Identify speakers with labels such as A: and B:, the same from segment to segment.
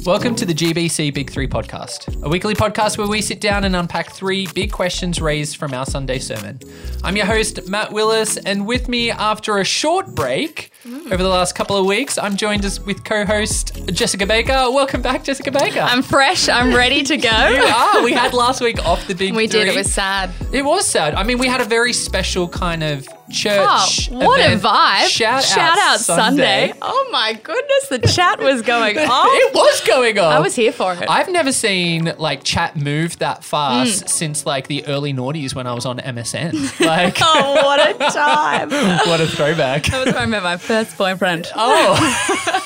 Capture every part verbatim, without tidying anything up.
A: Welcome to the G B C Big Three podcast, a weekly podcast where we sit down and unpack three big questions raised from our Sunday sermon. I'm your host, Matt Willis, and with me after a short break mm. over the last couple of weeks, I'm joined as, with co-host Jessica Baker. Welcome back, Jessica Baker.
B: I'm fresh. I'm ready to go.
A: You are. We had last week off the Big
B: we
A: Three.
B: We did. It was sad.
A: It was sad. I mean, we had a very special kind of church
B: Oh, what
A: event.
B: a vibe.
A: Shout,
B: Shout
A: out,
B: out
A: Sunday.
B: Sunday. Oh my goodness, the chat was going on.
A: It was going on.
B: I was here for it.
A: I've never seen like chat move that fast
B: Mm.
A: since like the early noughties when I was on M S N. Like,
B: oh, what a time.
A: what a throwback.
B: That was when I met my first boyfriend.
A: Oh.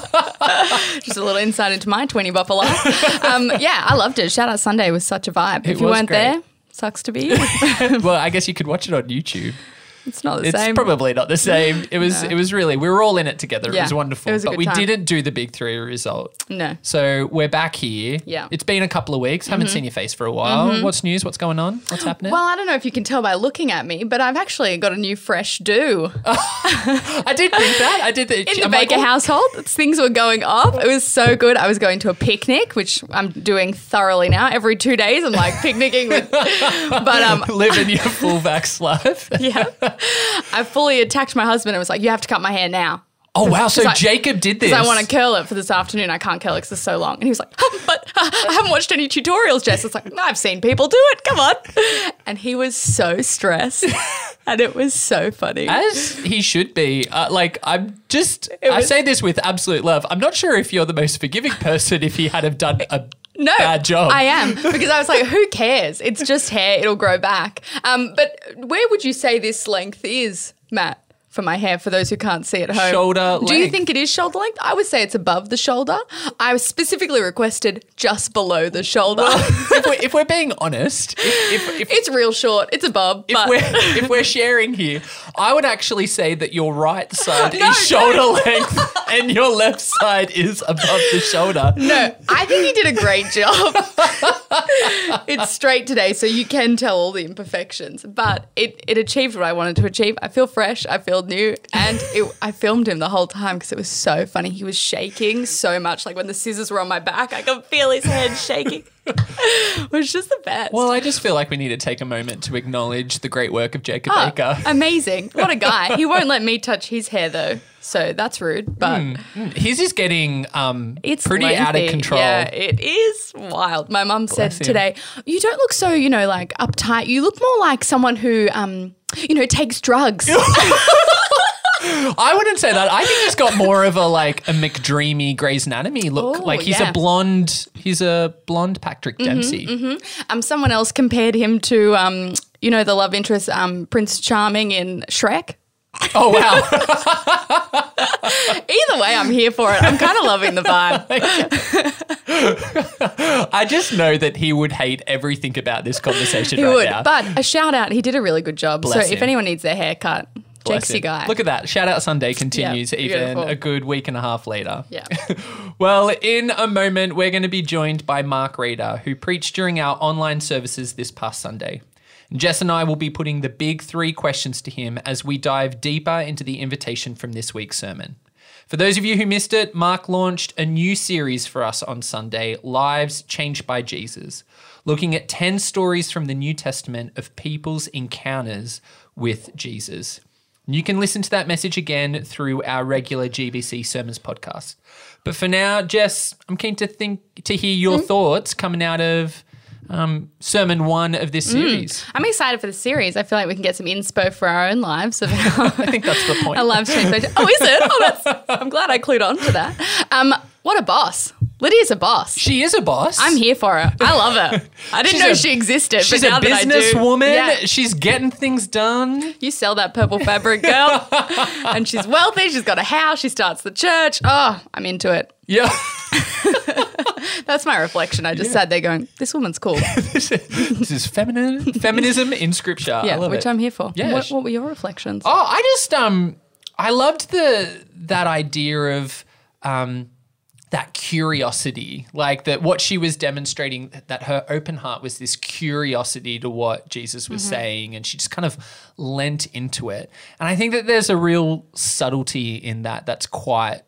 B: Just a little insight into my twenty bopper life. Um, yeah, I loved it. Shout out Sunday was such a vibe.
A: It
B: if you
A: was
B: weren't
A: great.
B: there, sucks to be you.
A: Well, I guess you could watch it on YouTube.
B: It's not the
A: It's
B: same.
A: probably not the same. It was
B: No.
A: It was really, we were all in it together.
B: Yeah,
A: It was wonderful.
B: it was a
A: but
B: good
A: we
B: time.
A: didn't do the Big Three result.
B: No.
A: So we're back here.
B: Yeah.
A: It's been a couple of weeks. Haven't seen your face for a while.
B: Mm-hmm.
A: What's news? What's going on? What's happening?
B: Well, I don't know if you can tell by looking at me, but I've actually got a new fresh do.
A: I did think that. I did think
B: In the
A: I'm like,
B: Baker
A: oh,
B: household, things were going off. It was so good. I was going to a picnic, which I'm doing thoroughly now. Every two days, I'm like picnicking with. But um,
A: living your full vax life.
B: yeah, I fully attacked my husband and was like, "You have to cut my hair now."
A: Oh, wow. So
B: I-
A: Jacob did this.
B: Because I want to curl it for this afternoon. I can't curl it because it's so long. And he was like, oh, but uh, I haven't watched any tutorials, Jess. It's like, no, I've seen people do it. Come on. And he was so stressed. And it was so funny.
A: As he should be. Uh, like, I'm just, I
B: was-
A: say this with absolute love. I'm not sure if you're the most forgiving person if he had have done a
B: No,
A: bad job.
B: I am, because I was like, who cares? It's just hair. It'll grow back. Um, but where would you say this length is, Matt, for my hair, for those who can't see at home?
A: Shoulder
B: Do you
A: length.
B: think it is shoulder length? I would say it's above the shoulder. I was specifically requested just below the shoulder.
A: if, we're, if we're being honest, if, if, if,
B: It's real short. It's above.
A: if,
B: but
A: we're, if we're sharing here, I would actually say that your right side
B: No,
A: is shoulder length and your left side is above the shoulder.
B: No, I think he did a great job. It's straight today, so you can tell all the imperfections. But it, it achieved what I wanted to achieve. I feel fresh. I feel new. And it, I filmed him the whole time because it was so funny. He was shaking so much. Like when the scissors were on my back, I could feel his head shaking. It was just the best.
A: Well, I just feel like we need to take a moment to acknowledge the great work of Jacob
B: Oh,
A: Baker.
B: amazing. What a guy. He won't let me touch his hair though. So that's rude. But
A: His is getting um,
B: it's
A: pretty out of
B: lengthy.
A: control.
B: Yeah, it is wild. My mum said
A: Bless him.
B: today, you don't look so, you know, like uptight. You look more like someone who, um, you know, takes drugs.
A: I wouldn't say that. I think he's got more of a like a McDreamy Grey's Anatomy look.
B: Oh,
A: like he's
B: yeah.
A: a blonde, he's a blonde Patrick Dempsey.
B: um, someone else compared him to, um, you know, the love interest, um, Prince Charming in Shrek.
A: Oh wow!
B: Either way, I'm here for it. I'm kind of loving the vibe.
A: I just know that he would hate everything about this conversation
B: He
A: right
B: would.
A: now.
B: But a shout out, he did a really good job.
A: Bless
B: so if
A: him.
B: anyone needs their hair cut,
A: Bless
B: Jakesy
A: him.
B: guy.
A: Look at that. Shout out Sunday continues
B: Yeah,
A: even
B: beautiful.
A: a good week and a half later.
B: Yeah.
A: Well, in a moment, we're going to be joined by Mark Reeder, who preached during our online services this past Sunday. Jess and I will be putting the big three questions to him as we dive deeper into the invitation from this week's sermon. For those of you who missed it, Mark launched a new series for us on Sunday, Lives Changed by Jesus, looking at ten stories from the New Testament of people's encounters with Jesus. You can listen to that message again through our regular G B C Sermons podcast. But for now, Jess, I'm keen to think to hear your mm. thoughts coming out of um, sermon one of this series.
B: I'm excited for the series. I feel like we can get some inspo for our own lives of how
A: I think that's the point.
B: our lives change. Oh, is it? Oh, that's. I'm glad I clued on to that. Um, what a boss! Lydia's a boss.
A: She is a boss.
B: I'm here for her. I love her. I didn't
A: She's
B: know
A: a-
B: she existed.
A: She's
B: but now
A: a
B: that I do-
A: businesswoman.
B: Yeah.
A: She's getting things done.
B: You sell that purple fabric, girl. And she's wealthy. She's got a house. She starts the church. Oh, I'm into it.
A: Yeah.
B: That's my reflection. I just
A: Yeah.
B: sat there going, this woman's cool.
A: this is feminine, feminism in scripture. I
B: Yeah,
A: love
B: which
A: it.
B: I'm here for.
A: Yeah.
B: What, what were your reflections?
A: Oh, I just um, I loved the that idea of um, that curiosity, like that what she was demonstrating, that her open heart was this curiosity to what Jesus was mm-hmm. saying, and she just kind of lent into it. And I think that there's a real subtlety in that that's quite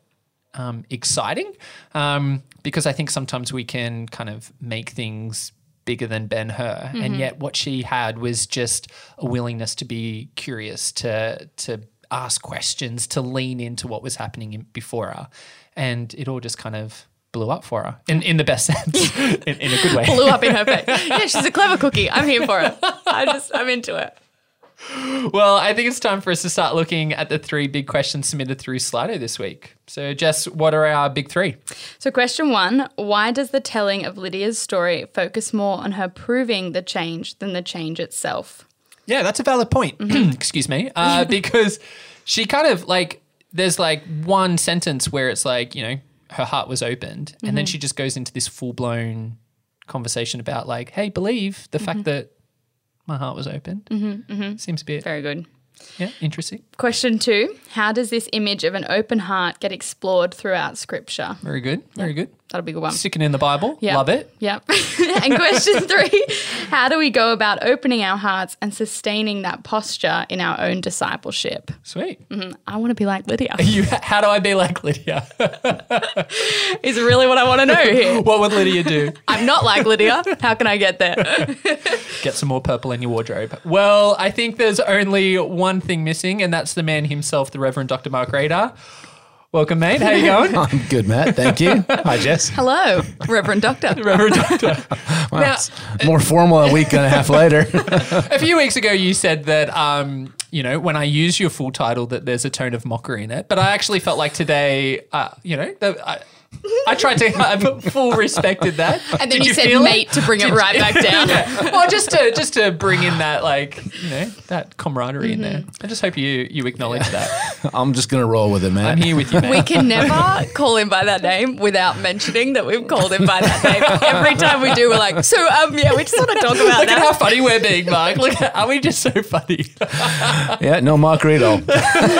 A: um, exciting um, because I think sometimes we can kind of make things bigger than Ben-Hur, mm-hmm. and yet what she had was just a willingness to be curious, to to ask questions, to lean into what was happening in, before her, and it all just kind of blew up for her in, in the best sense, in, in a good way.
B: Blew up in her face. Yeah, she's a clever cookie. I'm here for it. I just, I'm into it.
A: Well, I think it's time for us to start looking at the three big questions submitted through Slido this week. So, Jess, what are our big three?
B: So, question one, why does the telling of Lydia's story focus more on her proving the change than the change itself?
A: Yeah, that's a valid point. Mm-hmm. Excuse me. Uh, because she kind of like, there's like one sentence where it's like, you know, her heart was opened. And mm-hmm. then she just goes into this full-blown conversation about like, hey, believe the mm-hmm. fact that my heart was opened. Mm-hmm, mm-hmm. Seems a bit...
B: Very good.
A: Yeah, interesting.
B: Question two, how does this image of an open heart get explored throughout Scripture?
A: Very good, very
B: yeah.
A: good.
B: That'll be a good one.
A: Sticking in the Bible,
B: yep.
A: love it.
B: Yep. And question three, how do we go about opening our hearts and sustaining that posture in our own discipleship?
A: Sweet.
B: Mm-hmm. I want to be like Lydia.
A: You, how do I be like Lydia?
B: Is really what I want to know here.
A: What would Lydia do?
B: I'm not like Lydia. How can I get there?
A: Get some more purple in your wardrobe. Well, I think there's only one thing missing, and that's the man himself, the Reverend Doctor Mark Rader. Welcome, mate. How you going?
C: I'm good, Matt. Thank you. Hi, Jess.
B: Hello, Reverend Doctor.
A: Reverend Doctor.
C: Wow, now, it's more formal a week and a half later.
A: A few weeks ago, you said that, um, you know, when I use your full title, that there's a tone of mockery in it. But I actually felt like today, uh, you know, the, I, I tried to have full respected that.
B: And then
A: Did
B: you,
A: you
B: said mate it? to bring Did it right you? back down.
A: Yeah. Well, just to just to bring in that, like, you know, that camaraderie mm-hmm. in there. I just hope you you acknowledge yeah. that.
C: I'm just going to roll with it, man.
A: I'm here with you, man.
B: We can never call him by that name without mentioning that we've called him by that name. Every time we do, we're like, so, um, yeah, we just want to talk about
A: Look
B: that.
A: Look at how funny we're being, Mark. Look at, are we just so funny?
C: Yeah, no mockery at all.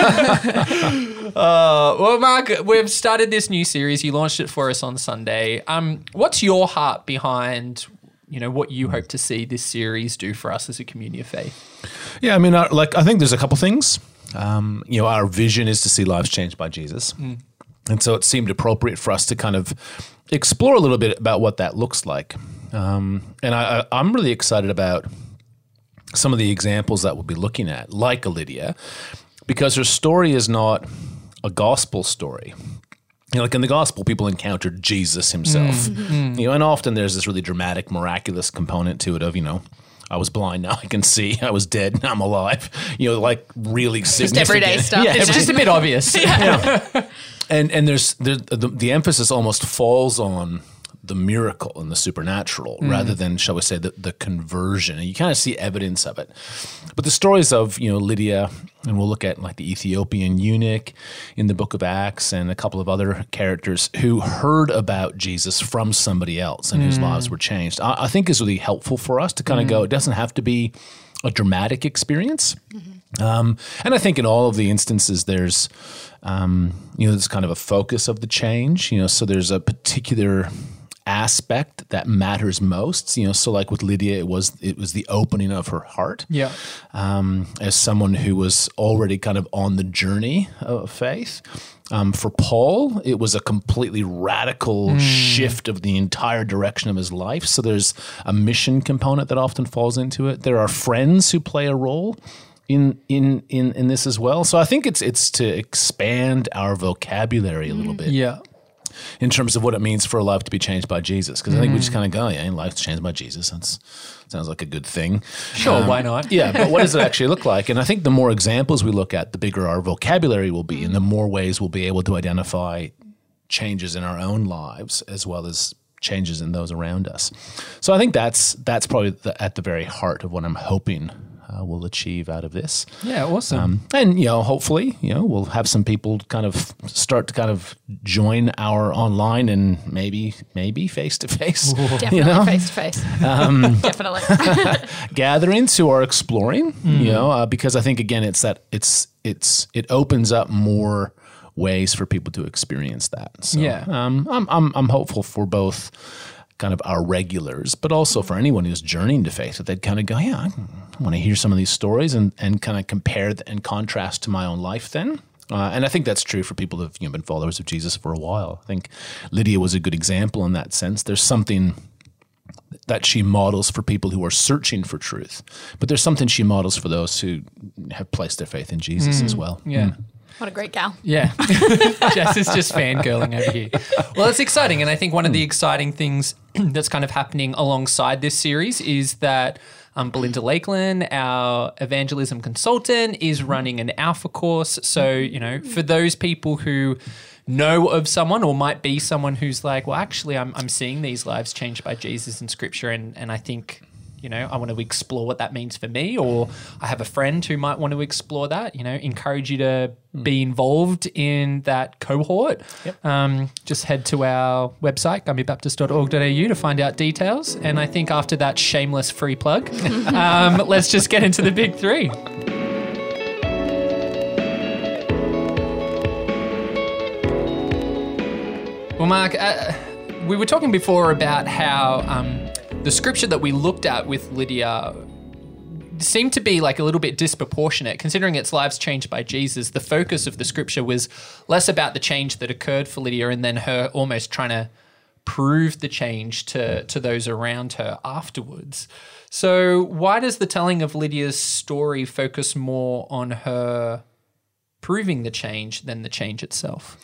A: Uh, well, Mark, we've started this new series. You launched it for us on Sunday. Um, what's your heart behind, you know, what you hope to see this series do for us as a community of faith?
C: Yeah, I mean, uh, like, I think there's a couple things. Um, you know, our vision is to see lives changed by Jesus. Mm. And so it seemed appropriate for us to kind of explore a little bit about what that looks like. Um, and I, I, I'm really excited about some of the examples that we'll be looking at, like Lydia, because her story is not a gospel story. You know, like in the gospel, people encountered Jesus himself. Mm-hmm. You know, and often there's this really dramatic, miraculous component to it of, you know, I was blind, now I can see. I was dead, now I'm alive. You know, like really significant.
B: Just everyday stuff.
A: Yeah, it's just a bit obvious.
B: Yeah.
A: Yeah.
C: And and there's the, the the emphasis almost falls on the miracle and the supernatural mm. rather than, shall we say, the, the conversion. And you kind of see evidence of it. But the stories of, you know, Lydia, and we'll look at like the Ethiopian eunuch in the book of Acts and a couple of other characters who heard about Jesus from somebody else and mm. whose lives were changed, I, I think is really helpful for us to kind of mm. go, it doesn't have to be a dramatic experience. Mm-hmm. Um, and I think in all of the instances there's, um, you know, there's kind of a focus of the change, you know, so there's a particular aspect that matters most, you know, so like with Lydia, it was it was the opening of her heart.
A: Yeah.
C: Um, as someone who was already kind of on the journey of faith. Um, for Paul, it was a completely radical mm. shift of the entire direction of his life. So there's a mission component that often falls into it. There are friends who play a role in in in in this as well. So I think it's it's to expand our vocabulary a little bit.
A: Yeah.
C: In terms of what it means for a life to be changed by Jesus. Because I think mm. we just kind of go, yeah, life's changed by Jesus. That sounds like a good thing.
A: Sure,
C: um,
A: why not?
C: Yeah, but what does it actually look like? And I think the more examples we look at, the bigger our vocabulary will be, and the more ways we'll be able to identify changes in our own lives as well as changes in those around us. So I think that's that's probably the, at the very heart of what I'm hoping Uh, we'll achieve out of this.
A: Yeah, awesome. Um,
C: and, you know, hopefully, you know, we'll have some people kind of start to kind of join our online and maybe, maybe face-to-face.
B: Definitely
C: you know?
B: face-to-face. Um, Definitely.
C: gatherings who are exploring, mm. you know, uh, because I think, again, it's that it's, it's, it opens up more ways for people to experience that. So,
A: yeah.
C: um, I'm, I'm, I'm hopeful for both kind of our regulars, but also for anyone who's journeying to faith, that they'd kind of go, yeah, I want to hear some of these stories and, and kind of compare and contrast to my own life then Uh, and I think that's true for people who've you know, been followers of Jesus for a while. I think Lydia was a good example in that sense. There's something that she models for people who are searching for truth, but there's something she models for those who have placed their faith in Jesus mm, as well.
A: Yeah.
C: Mm.
B: What a great gal.
A: Yeah. Jess is just fangirling over here. Well, it's exciting. And I think one of the exciting things that's kind of happening alongside this series is that um, Belinda Lakeland, our evangelism consultant, is running an Alpha course. So, you know, for those people who know of someone or might be someone who's like, well, actually, I'm I'm seeing these lives changed by Jesus in Scripture, and, and I think, you know, I want to explore what that means for me, or I have a friend who might want to explore that, you know, encourage you to be involved in that cohort.
C: Yep.
A: Um, just head to our website, gumby baptist dot org dot a u, to find out details. And I think after that shameless free plug, um, let's just get into the big three. Well, Mark, uh, we were talking before about how um, the scripture that we looked at with Lydia seemed to be like a little bit disproportionate, considering its lives changed by Jesus. The focus of the scripture was less about the change that occurred for Lydia and then her almost trying to prove the change to, to those around her afterwards. So why does the telling of Lydia's story focus more on her proving the change than the change itself?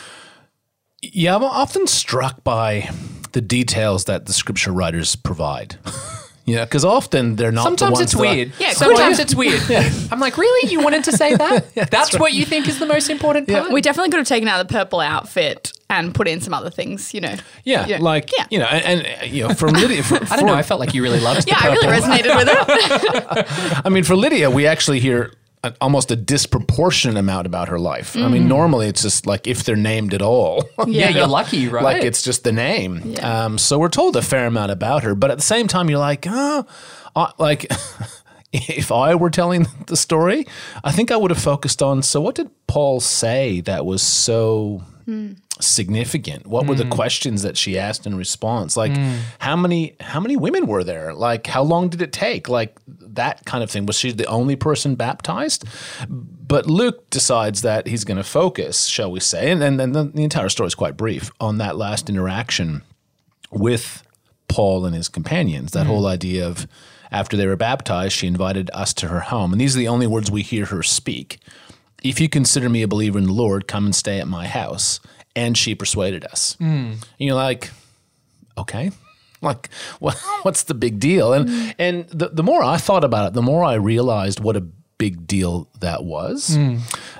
C: Yeah, I'm often struck by the details that the scripture writers provide. Yeah, because often they're not
A: Sometimes
C: the ones
A: it's
C: that
A: weird.
C: I,
B: Yeah,
A: Sometimes
B: cool.
A: it's weird. I'm like, really? You wanted to say that?
C: Yeah,
A: that's
C: that's
A: what you think is the most important part?
B: We definitely could have taken out the purple outfit and put in some other things, you know.
C: yeah,
B: Yeah.
C: like,
B: Yeah.
C: you know, and, and you know, from Lydia, for,
A: I don't know. I felt like you really loved
B: Yeah,
A: the
B: I really
A: purple.
B: resonated with it.
C: I mean, for Lydia, we actually hear a, almost a disproportionate amount about her life. I mean, normally it's just like if they're named at all.
A: Yeah,
B: Yeah.
A: you're lucky, right?
C: Like it's just the name.
B: Yeah.
C: Um, so we're told a fair amount about her, but at the same time, you're like, oh, uh, like if I were telling the story, I think I would have focused on, so what did Paul say that was so significant? What were the questions that she asked in response? Like how many how many women were there? Like how long did it take? Like that kind of thing. Was she the only person baptized? But Luke decides that he's going to focus, shall we say, and then the, the entire story is quite brief, on that last interaction with Paul and his companions. That whole idea of after they were baptized, she invited us to her home. And these are the only words we hear her speak. If you consider me a believer in the Lord, come and stay at my house. And she persuaded us. Mm. And you're like, okay, like what, what's the big deal? And mm. and the, the more I thought about it, the more I realized what a big deal that was. Mm.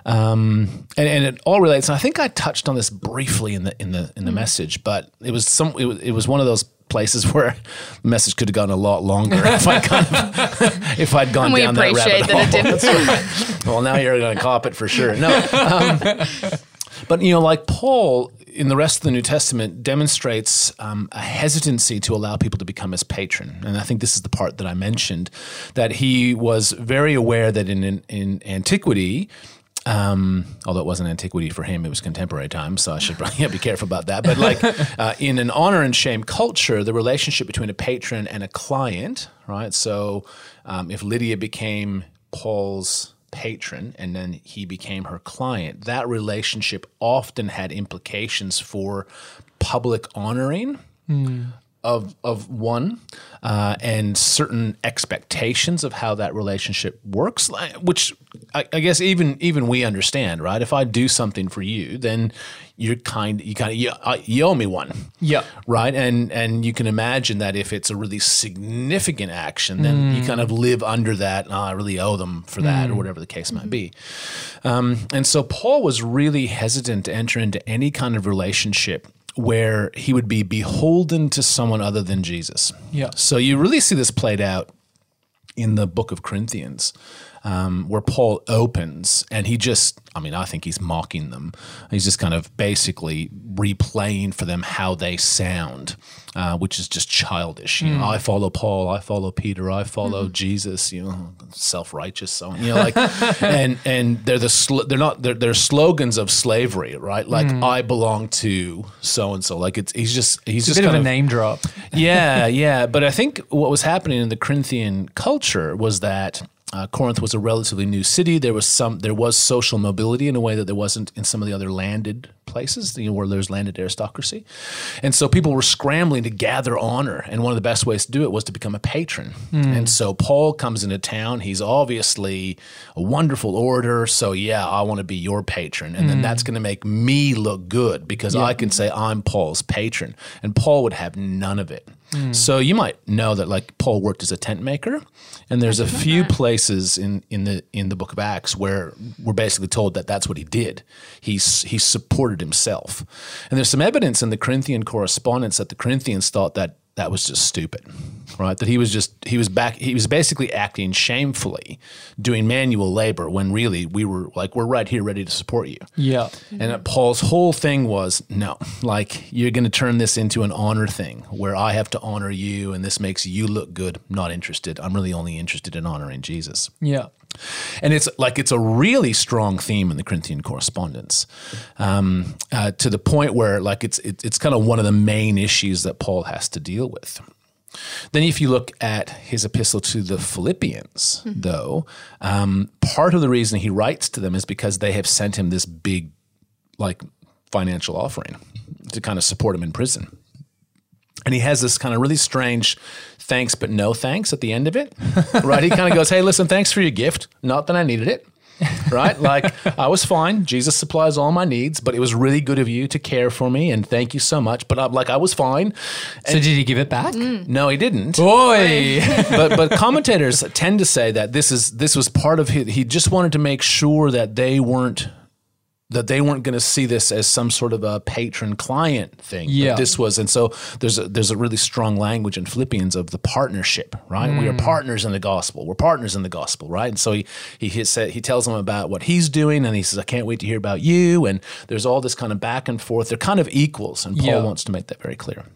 C: Um, and, and it all relates. And I think I touched on this briefly in the in the in the mm. message, but it was some it was, it was one of those places where the message could have gone a lot longer if I kind of if I'd gone
B: And we
C: down that
B: appreciate
C: rabbit
B: that
C: hole.
B: it didn't.
C: Well, now you're going to cop it for sure. No, um, but you know, like Paul in the rest of the New Testament demonstrates um, a hesitancy to allow people to become his patron, and I think this is the part that I mentioned, that he was very aware that in in, in antiquity. Um, although it wasn't antiquity for him, it was contemporary times, so I should probably be careful about that. But like uh, in an honor and shame culture, the relationship between a patron and a client, right? So um, if Lydia became Paul's patron and then he became her client, that relationship often had implications for public honoring mm. of of one uh, and certain expectations of how that relationship works, which I, I guess even even we understand, right? If I do something for you, then you're kind you kind of you, uh, you owe me one,
A: yeah,
C: right? And and you can imagine that if it's a really significant action, then mm. you kind of live under that. Oh, I really owe them for that, mm. or whatever the case might be. Um, and so Paul was really hesitant to enter into any kind of relationship where he would be beholden to someone other than Jesus.
A: Yeah.
C: So you really see this played out in the book of Corinthians, um, where Paul opens and he just, I mean, I think he's mocking them. He's just kind of basically replaying for them how they sound, uh, which is just childish. You know, I follow Paul, I follow Peter, I follow mm. Jesus. You know, self-righteous, so you know, like, and and they're the sl- they're not they're, they're slogans of slavery, right? Like mm. I belong to so and so. Like it's he's just he's
A: it's
C: just
A: a bit
C: kind
A: of
C: of
A: a name drop.
C: yeah, yeah. But I think what was happening in the Corinthian culture was that Uh, Corinth was a relatively new city. There was some, there was social mobility in a way that there wasn't in some of the other landed places, you know, where there's landed aristocracy. And so people were scrambling to gather honor. And one of the best ways to do it was to become a patron. Mm. And so Paul comes into town. He's obviously a wonderful orator. So yeah, I want to be your patron. And mm. then that's going to make me look good because yeah. I can say I'm Paul's patron. And Paul would have none of it. Mm. So you might know that like Paul worked as a tent maker, and there's a few that. places in, in the in the book of Acts where we're basically told that that's what he did. He he supported himself, and there's some evidence in the Corinthian correspondence that the Corinthians thought that that was just stupid, right? That he was just he was back he was basically acting shamefully, doing manual labor when really we were like we're right here ready to support you.
A: Yeah.
C: And that Paul's whole thing was no, like you're going to turn this into an honor thing where I have to honor you and this makes you look good. Not interested. I'm really only interested in honoring Jesus.
A: Yeah.
C: And it's like it's a really strong theme in the Corinthian correspondence, um, uh, to the point where like it's it, it's kind of one of the main issues that Paul has to deal with. Then if you look at his epistle to the Philippians, mm-hmm. though, um, part of the reason he writes to them is because they have sent him this big like financial offering to kind of support him in prison. And he has this kind of really strange thanks but no thanks at the end of it, right? He kind of goes, hey, listen, thanks for your gift. Not that I needed it, right? Like I was fine. Jesus supplies all my needs, but it was really good of you to care for me and thank you so much. But I'm like, I was fine. And
A: so did he give it back?
B: Mm.
C: No, he didn't.
A: Boy.
C: but but commentators tend to say that this is this was part of his, he just wanted to make sure that they weren't that they weren't going to see this as some sort of a patron-client thing.
A: Yeah.
C: But this was, and so there's a, there's a really strong language in Philippians of the partnership, right? Mm. We are partners in the gospel. We're partners in the gospel, right? And so he he he, said, he tells them about what he's doing, and he says, I can't wait to hear about you. And there's all this kind of back and forth. They're kind of equals, and Paul
A: yeah.
C: wants to make that very clear.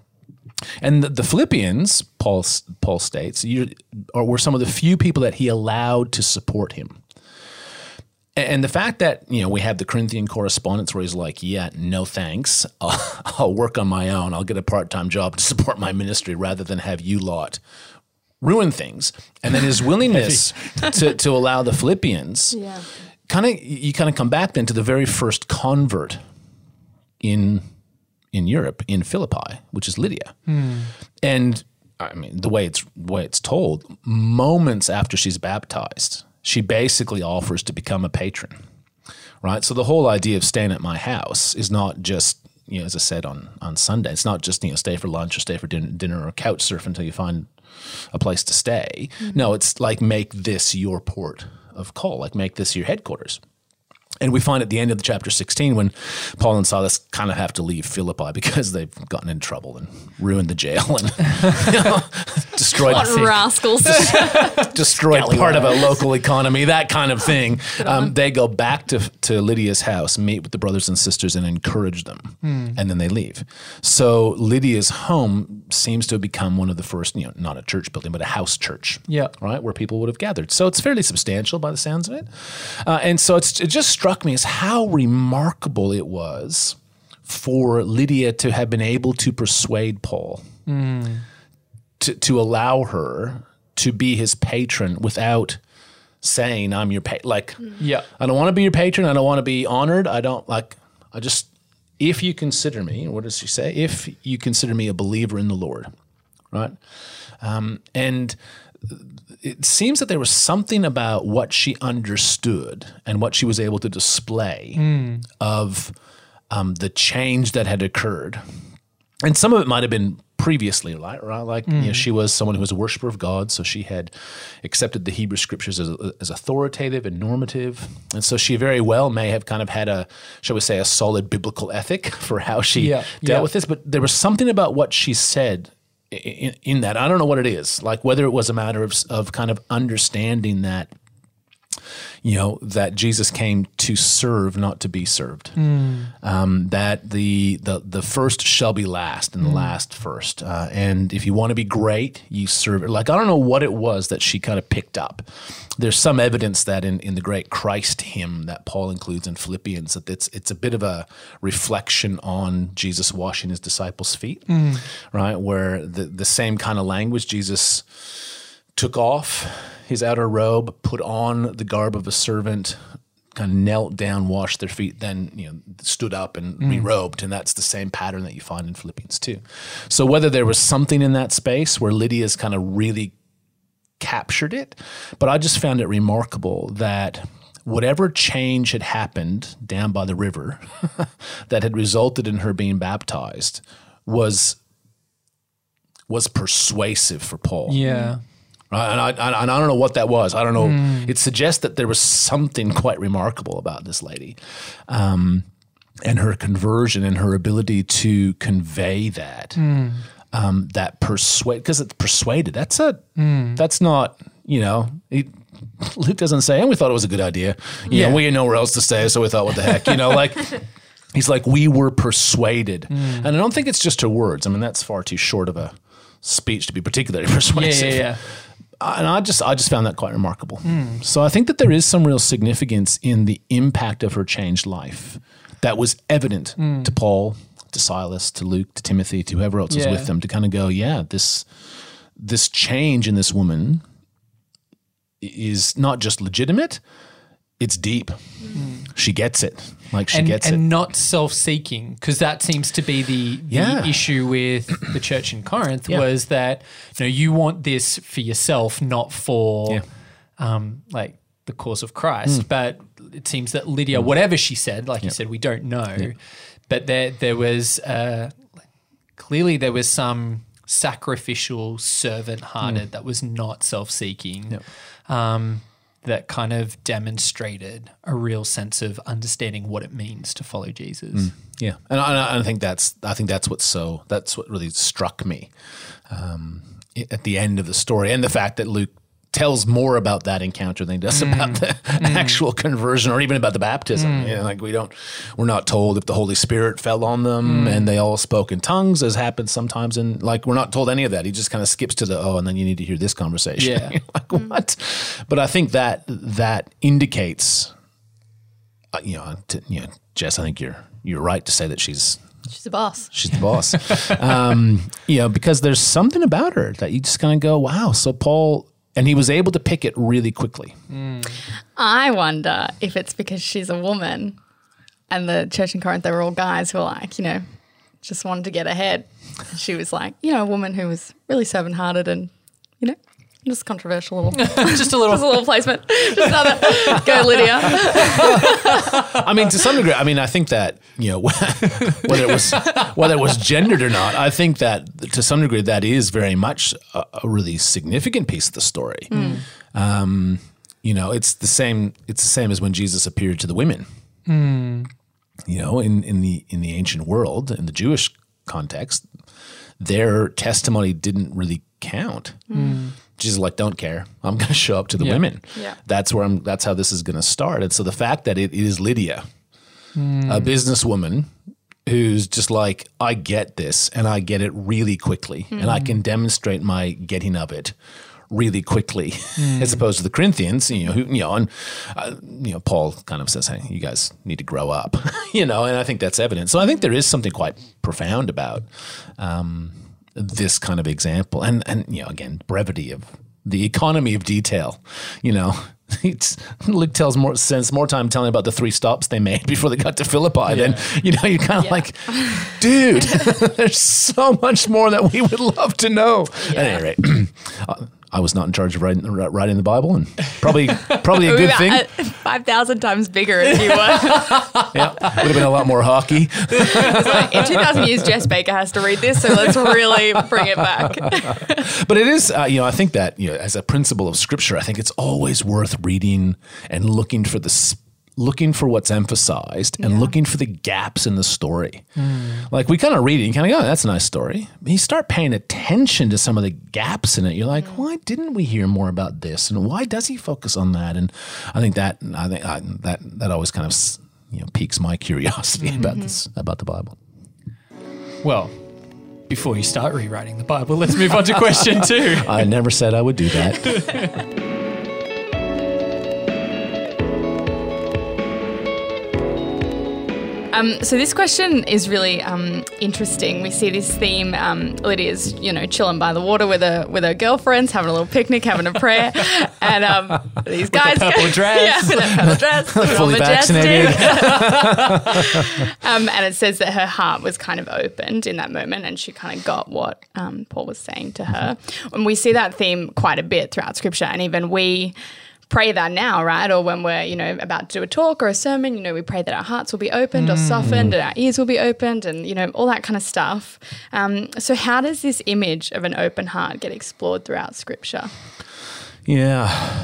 C: And the, the Philippians, Paul Paul states, you, are, were some of the few people that he allowed to support him. And the fact that, you know, we have the Corinthian correspondence where he's like, yeah, no thanks. I'll, I'll work on my own. I'll get a part-time job to support my ministry rather than have you lot ruin things. And then his willingness to, to allow the Philippians, yeah. kind of, you kind of come back then to the very first convert in in Europe, in Philippi, which is Lydia. Hmm. And I mean, the way it's the way it's told, moments after she's baptized, she basically offers to become a patron, right? So the whole idea of staying at my house is not just, you know, as I said on, on Sunday, it's not just, you know, stay for lunch or stay for din- dinner or couch surf until you find a place to stay. Mm-hmm. No, it's like make this your port of call, like make this your headquarters. And we find at the end of the chapter sixteen when Paul and Silas kind of have to leave Philippi because they've gotten in trouble and ruined the jail and you know, destroyed
B: what
C: the,
B: rascals
C: destroyed part of a local economy, that kind of thing. Um, they go back to to Lydia's house, meet with the brothers and sisters, and encourage them, hmm. and then they leave. So Lydia's home seems to have become one of the first, you know, not a church building, but a house church,
A: yeah,
C: right, where people would have gathered. So it's fairly substantial by the sounds of it, uh, and so it's it just struck me as how remarkable it was for Lydia to have been able to persuade Paul mm. to, to allow her to be his patron without saying, I'm your patron. Like,
A: yeah.
C: I don't want to be your patron. I don't want to be honored. I don't like, I just, if you consider me, what does she say? If you consider me a believer in the Lord, right? Um, and it seems that there was something about what she understood and what she was able to display mm. of um, the change that had occurred. And some of it might have been previously, right? right? Like, mm. you know, she was someone who was a worshiper of God, so she had accepted the Hebrew scriptures as, as authoritative and normative. And so she very well may have kind of had a, shall we say, a solid biblical ethic for how she
A: yeah.
C: dealt
A: yeah.
C: with this. But there was something about what she said In, in that. I don't know what it is, like whether it was a matter of, of kind of understanding that, you know, that Jesus came to serve, not to be served. Mm. Um, that the, the the first shall be last and the mm. last first. Uh, and if you want to be great, you serve it. Like, I don't know what it was that she kind of picked up. There's some evidence that in, in the great Christ hymn that Paul includes in Philippians, that it's it's a bit of a reflection on Jesus washing his disciples' feet, mm. right? Where the, the same kind of language Jesus took off his outer robe, put on the garb of a servant, kind of knelt down, washed their feet, then you know stood up and mm. re-robed, and that's the same pattern that you find in Philippians two. So whether there was something in that space where Lydia's kind of really captured it, but I just found it remarkable that whatever change had happened down by the river that had resulted in her being baptized was was persuasive for Paul.
A: Yeah.
C: Right? And, I, and I don't know what that was. I don't know. Mm. It suggests that there was something quite remarkable about this lady um, and her conversion and her ability to convey that, mm. um, that persuade, because it's persuaded. That's a, mm. that's not, you know, it, Luke doesn't say, and we thought it was a good idea. You yeah. know, we had nowhere else to stay, so we thought, what the heck? You know, like, he's like, we were persuaded. Mm. And I don't think it's just her words. I mean, that's far too short of a speech to be particularly persuasive.
A: Yeah, yeah, yeah.
C: And I just I just found that quite remarkable. Mm. So I think that there is some real significance in the impact of her changed life that was evident mm. to Paul, to Silas, to Luke, to Timothy, to whoever else
A: yeah.
C: was with them, to kind of go, yeah, this this change in this woman is not just legitimate, it's deep. Mm. She gets it. Like she
A: and,
C: gets
A: and
C: it.
A: And not self-seeking, because that seems to be the, the
C: yeah.
A: issue with the church in Corinth
C: yeah.
A: was that, you know, you want this for yourself, not for
C: yeah.
A: um, like the cause of Christ.
C: Mm.
A: But it seems that Lydia, mm. whatever she said, like
C: yeah.
A: you said, we don't know,
C: yeah.
A: but there there was uh, clearly there was some sacrificial, servant-hearted mm. that was not self-seeking.
C: Yeah.
A: Um, that kind of demonstrated a real sense of understanding what it means to follow Jesus.
C: Mm, yeah, and I, I think that's I think that's what's so that's what really struck me um, at the end of the story, and the fact that Luke tells more about that encounter than he does mm. about the mm. actual conversion, or even about the baptism. Mm. You know, like we don't, we're not told if the Holy Spirit fell on them mm. and they all spoke in tongues, as happens sometimes. And like we're not told any of that. He just kind of skips to the oh, and then you need to hear this conversation.
A: Yeah,
C: like mm. what? But I think that that indicates, uh, you know, to, you know, Jess, I think you're you're right to say that she's.
B: She's the boss.
C: She's the boss. um, you know, because there's something about her that you just kind of go, wow. So Paul. And he was able to pick it really quickly.
B: Mm. I wonder if it's because she's a woman and the church in Corinth, they were all guys who were like, you know, just wanted to get ahead. She was like, you know, a woman who was really servant-hearted and, you know, just controversial little.
A: just a little.
B: Just a little placement. Just another. Go, Lydia.
C: I mean, to some degree, I mean, I think that, you know, whether it was whether it was gendered or not, I think that to some degree that is very much a, a really significant piece of the story. Mm. Um, you know, it's the same. It's the same as when Jesus appeared to the women. Mm. You know, in, in the in the ancient world, in the Jewish context, their testimony didn't really count. Mm. Jesus is like, don't care. I'm going to show up to the
A: yeah.
C: women.
B: Yeah.
C: That's where I'm. That's how this is going to start. And so the fact that it is Lydia, mm. a businesswoman who's just like, I get this, and I get it really quickly, mm. and I can demonstrate my getting of it really quickly, mm. as opposed to the Corinthians, you know, who, you know, and uh, you know, Paul kind of says, "Hey, you guys need to grow up," you know, and I think that's evident. So I think there is something quite profound about. Um, this kind of example, and and you know, again, brevity of the economy of detail. You know, it's Luke tells more sense more time telling about the three stops they made before they got to Philippi. Yeah. Then you know, you're kind of yeah. like, dude, there's so much more that we would love to know. Yeah. At any rate, I was not in charge of writing, writing the Bible, and probably probably a good thing.
B: Five thousand times bigger if you were.
C: Yeah, would have been a lot more hockey.
B: Like, in two thousand years, Jess Baker has to read this, so let's really bring it back.
C: But it is, uh, you know, I think that, you know, as a principle of Scripture, I think it's always worth reading and looking for the sp- looking for what's emphasized and yeah. looking for the gaps in the story. Mm. Like we kind of read it and kind of go, oh, that's a nice story. But you start paying attention to some of the gaps in it. You're like, mm. why didn't we hear more about this? And why does he focus on that? And I think that I think I, that that always kind of, you know, piques my curiosity mm-hmm. about this, about the Bible.
A: Well, before you start rewriting the Bible, let's move on to question two.
C: I never said I would do that.
B: Um, so this question is really um, interesting. We see this theme. Um, Lydia's, you know, chilling by the water with her with her girlfriends, having a little picnic, having a prayer, and um, these guys,
A: purple
B: go,
A: dress.
B: yeah, with a purple dress,
C: Fully vaccinated.
B: um, and it says that her heart was kind of opened in that moment, and she kind of got what um, Paul was saying to her. And we see that theme quite a bit throughout Scripture, and even we pray that now, right? Or when we're, you know, about to do a talk or a sermon, you know, we pray that our hearts will be opened mm. or softened and our ears will be opened and, you know, all that kind of stuff. Um, so how does this image of an open heart get explored throughout Scripture?
C: Yeah.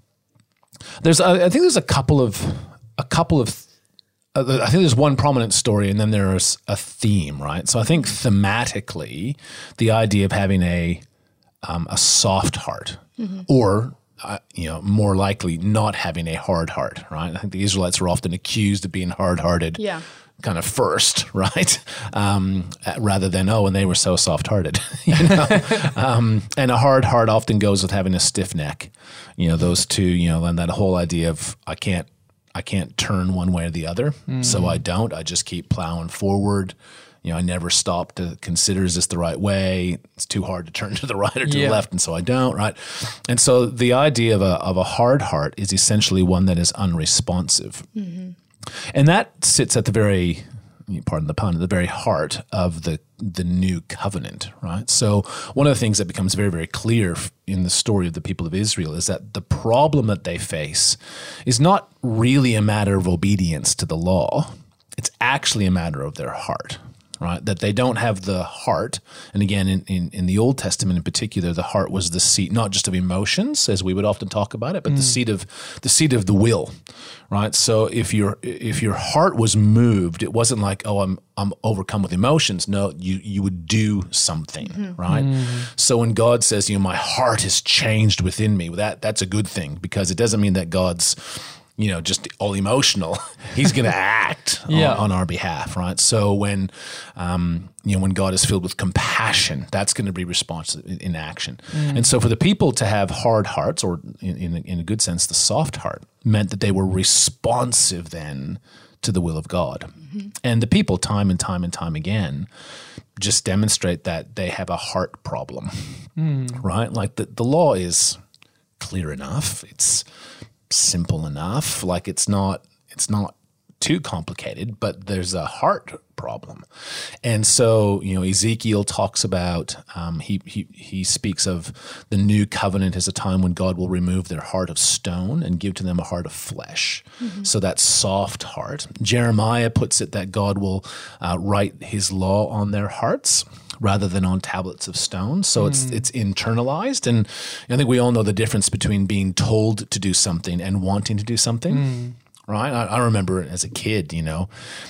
C: There's, I think there's a couple of, a couple of, uh, I think there's one prominent story and then there's a theme, right? So I think thematically, the idea of having a, um, a soft heart mm-hmm. or Uh, you know, more likely not having a hard heart, right? I think the Israelites were often accused of being hard-hearted
B: yeah.
C: kind of first, right? Um, rather than, oh, and they were so soft-hearted, you know? um, and a hard heart often goes with having a stiff neck. You know, those two, you know, and that whole idea of I can't, I can't turn one way or the other, mm. so I don't. I just keep plowing forward. You know, I never stop to consider, is this the right way? It's too hard to turn to the right or to
A: yeah.
C: the left, and so I don't, right? And so the idea of a of a hard heart is essentially one that is unresponsive. Mm-hmm. And that sits at the very, pardon the pun, at the very heart of the the new covenant, right? So one of the things that becomes very, very clear in the story of the people of Israel is that the problem that they face is not really a matter of obedience to the law. It's actually a matter of their heart. Right, that they don't have the heart, and again, in, in, in the Old Testament in particular, the heart was the seat not just of emotions, as we would often talk about it, but mm. the seat of the seat of the will, right? So if your if your heart was moved, it wasn't like, oh, I'm I'm overcome with emotions. No, you you would do something, mm-hmm. right? Mm. So when God says, you know, my heart has changed within me, that that's a good thing because it doesn't mean that God's you know, just all emotional. He's going to act
A: yeah.
C: on, on our behalf, right? So when, um, you know, when God is filled with compassion, that's going to be responsive in, in action. Mm. And so for the people to have hard hearts, or in, in, in a good sense, the soft heart, meant that they were responsive then to the will of God. Mm-hmm. And the people, time and time and time again, just demonstrate that they have a heart problem, mm. right? Like the, the law is clear enough. It's simple enough, like it's not it's not too complicated, but there's a heart problem. And so, you know, Ezekiel talks about um, he he he speaks of the new covenant as a time when God will remove their heart of stone and give to them a heart of flesh. Mm-hmm. So that soft heart. Jeremiah puts it that God will uh, write his law on their hearts rather than on tablets of stone. So mm. it's it's internalized. And I think we all know the difference between being told to do something and wanting to do something, mm. right? I, I remember as a kid, you know,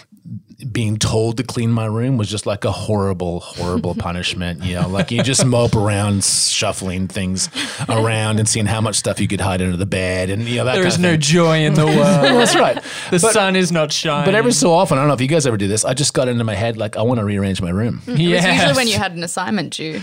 C: being told to clean my room was just like a horrible, horrible punishment. You know, like you just mope around, shuffling things around and seeing how much stuff you could hide under the bed, and you know that.
A: There
C: kind
A: is
C: of
A: no
C: thing.
A: joy in the world.
C: That's right.
A: The
C: but,
A: sun is not shining.
C: But every so often, I don't know if you guys ever do this. I just got into my head like I want to rearrange my room.
B: Mm, it was usually when you had an assignment due.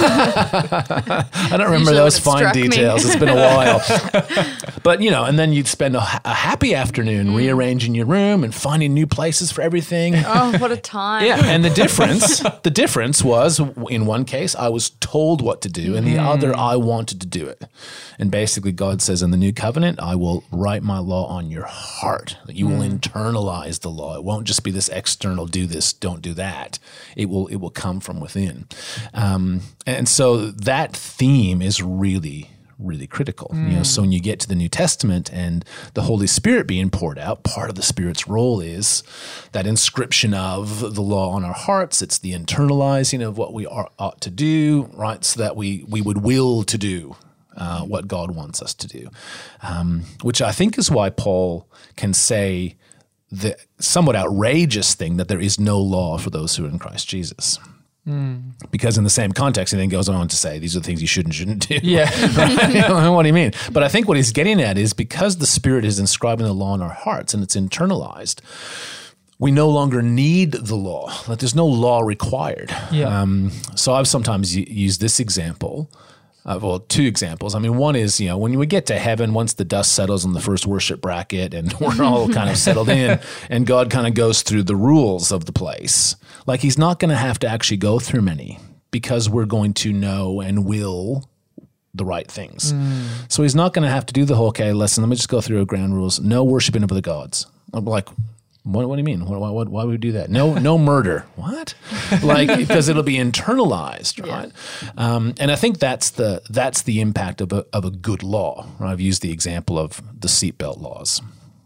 C: I don't remember
B: usually
C: those fine details.
B: Me.
C: It's been a while. But you know, and then you'd spend a, a happy afternoon mm. rearranging your room and finding new places for everything.
B: Oh, what a time.
C: Yeah, and the difference, the difference was in one case I was told what to do, and the mm. other I wanted to do it. And basically God says in the new covenant, I will write my law on your heart. You mm. will internalize the law. It won't just be this external, do this, don't do that. It will it will come from within. Um, and so that theme is really really critical. Mm. You know, so when you get to the New Testament and the Holy Spirit being poured out, part of the Spirit's role is that inscription of the law on our hearts. It's the internalizing of what we are, ought to do, right? So that we we would will to do uh, what God wants us to do, um, which I think is why Paul can say the somewhat outrageous thing that there is no law for those who are in Christ Jesus. Mm. Because in the same context, he then goes on to say, these are the things you should and shouldn't do.
A: Yeah.
C: Right? What do you mean? But I think what he's getting at is because the Spirit is inscribing the law in our hearts and it's internalized, we no longer need the law. Like there's no law required.
A: Yeah.
C: Um, so I've sometimes used this example Uh, well, two examples. I mean, one is, you know, when we get to heaven, once the dust settles on the first worship bracket and we're all kind of settled in and God kind of goes through the rules of the place, like he's not going to have to actually go through many because we're going to know and will the right things. Mm. So he's not going to have to do the whole, okay, listen, let me just go through ground rules. No worshiping of other gods. I'm like, What, what do you mean? Why, why, why would we do that? No, no murder. What? Like, because it'll be internalized, right? Yeah. Um, and I think that's the that's the impact of a of a good law. Right? I've used the example of the seatbelt laws.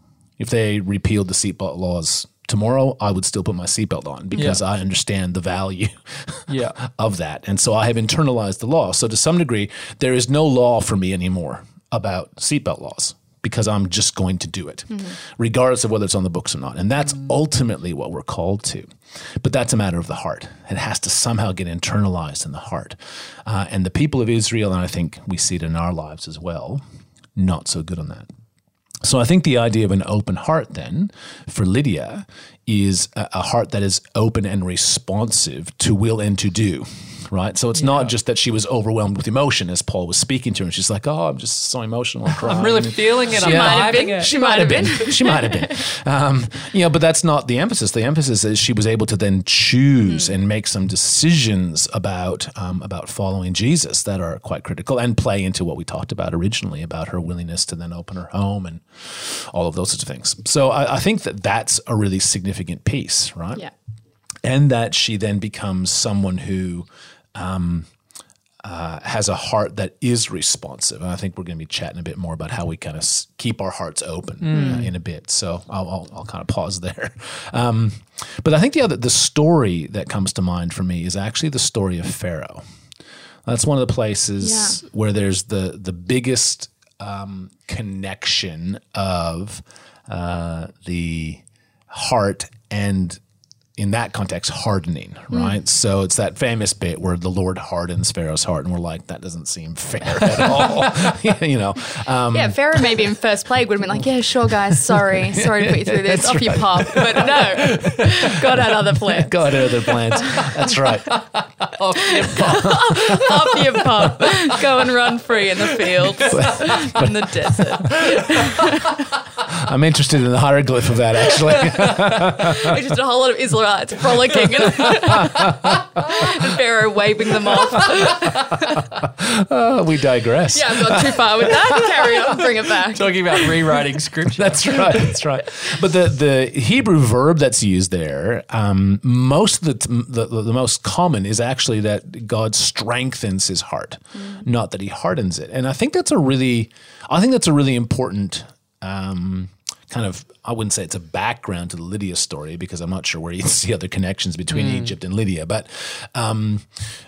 C: If they repealed the seatbelt laws tomorrow, I would still put my seatbelt on because yeah. I understand the value yeah. of that, and so I have internalized the law. So to some degree, there is no law for me anymore about seatbelt laws, because I'm just going to do it, mm-hmm. regardless of whether it's on the books or not. And that's mm-hmm. ultimately what we're called to. But that's a matter of the heart. It has to somehow get internalized in the heart. Uh, and the people of Israel, and I think we see it in our lives as well, not so good on that. So I think the idea of an open heart then for Lydia is a, a heart that is open and responsive to will and to do. Right? So it's yeah. not just that she was overwhelmed with emotion as Paul was speaking to her and she's like, oh, I'm just so emotional and crying.
A: I'm really feeling it.
B: She
A: I'm
B: might have been.
A: it.
C: She might have been. She might have been. Um, you know, but that's not the emphasis. The emphasis is she was able to then choose mm. and make some decisions about um, about following Jesus that are quite critical and play into what we talked about originally about her willingness to then open her home and all of those sorts of things. So I, I think that that's a really significant piece, right?
B: Yeah.
C: And that she then becomes someone who Um, uh, has a heart that is responsive. And I think we're going to be chatting a bit more about how we kind of s- keep our hearts open mm. uh, in a bit. So I'll, I'll, I'll kind of pause there. Um, but I think the other, the story that comes to mind for me is actually the story of Pharaoh. That's one of the places yeah. where there's the, the biggest um, connection of uh, the heart and in that context, hardening, right? Mm. So it's that famous bit where the Lord hardens Pharaoh's heart, and we're like, that doesn't seem fair at all, you know. Um,
B: yeah, Pharaoh maybe in First Plague would have been like, yeah, sure, guys, sorry, sorry to put you through this, off right. you pop. But no, God had other plans.
C: God had other plans. That's right.
A: Off you pop.
B: Off you pop. Go and run free in the fields, in the desert.
C: I'm interested in the hieroglyph of that, actually.
B: It's just a whole lot of Israelites frolicking and, and Pharaoh waving them off.
C: Uh, we digress.
B: Yeah, I've gone too far with that. Carry on, bring it back.
A: Talking about rewriting scripture.
C: That's right. That's right. But the, the Hebrew verb that's used there, um, most of the, the the most common is actually that God strengthens his heart, mm. not that he hardens it. And I think that's a really, I think that's a really important. Um, kind of, I wouldn't say it's a background to the Lydia story because I'm not sure where you see other connections between mm. Egypt and Lydia. But um,